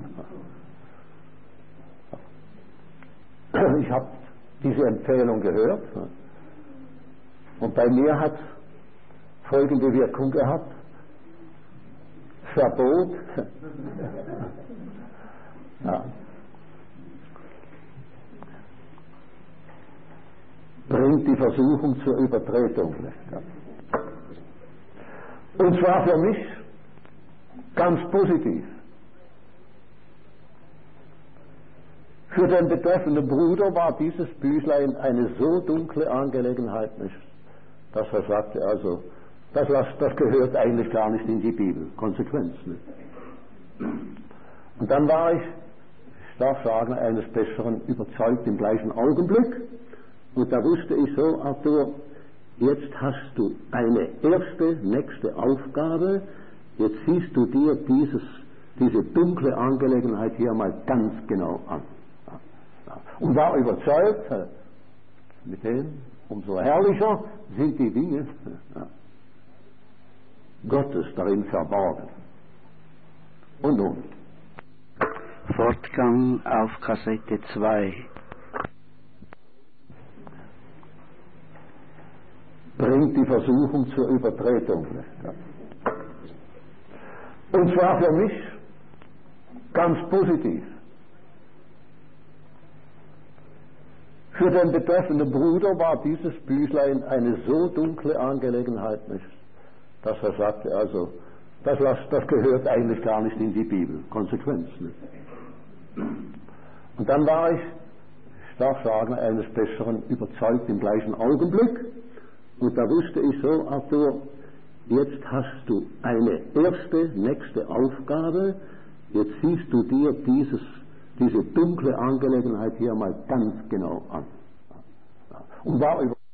Ich habe diese Empfehlung gehört und bei mir hat folgende Wirkung gehabt: Verbot. Ja. Bringt die Versuchung zur Übertretung. Ja. Und zwar für mich ganz positiv. Für den betreffenden Bruder war dieses Büchlein eine so dunkle Angelegenheit nicht, dass er sagte, also, das, das gehört eigentlich gar nicht in die Bibel. Konsequenz. Nicht? Und dann war ich, ich darf sagen, eines Besseren überzeugt im gleichen Augenblick. Und da wusste ich so, Arthur, jetzt hast du eine erste, nächste Aufgabe. Jetzt siehst du dir dieses, diese dunkle Angelegenheit hier mal ganz genau an. Und war überzeugt, mit dem, umso herrlicher sind die Dinge ja, Gottes darin verborgen. Und nun? Fortgang auf Kassette zwei. Bringt die Versuchung zur Übertretung. Ja. Und zwar für mich ganz positiv. Für den betreffenden Bruder war dieses Büchlein eine so dunkle Angelegenheit nicht, dass er sagte, also, das, das gehört eigentlich gar nicht in die Bibel. Konsequenz. Nicht? Und dann war ich, ich darf sagen, eines Besseren überzeugt im gleichen Augenblick. Und da wusste ich so, Arthur, jetzt hast du eine erste, nächste Aufgabe. Jetzt siehst du dir dieses diese dunkle Angelegenheit hier mal ganz genau an. Und war über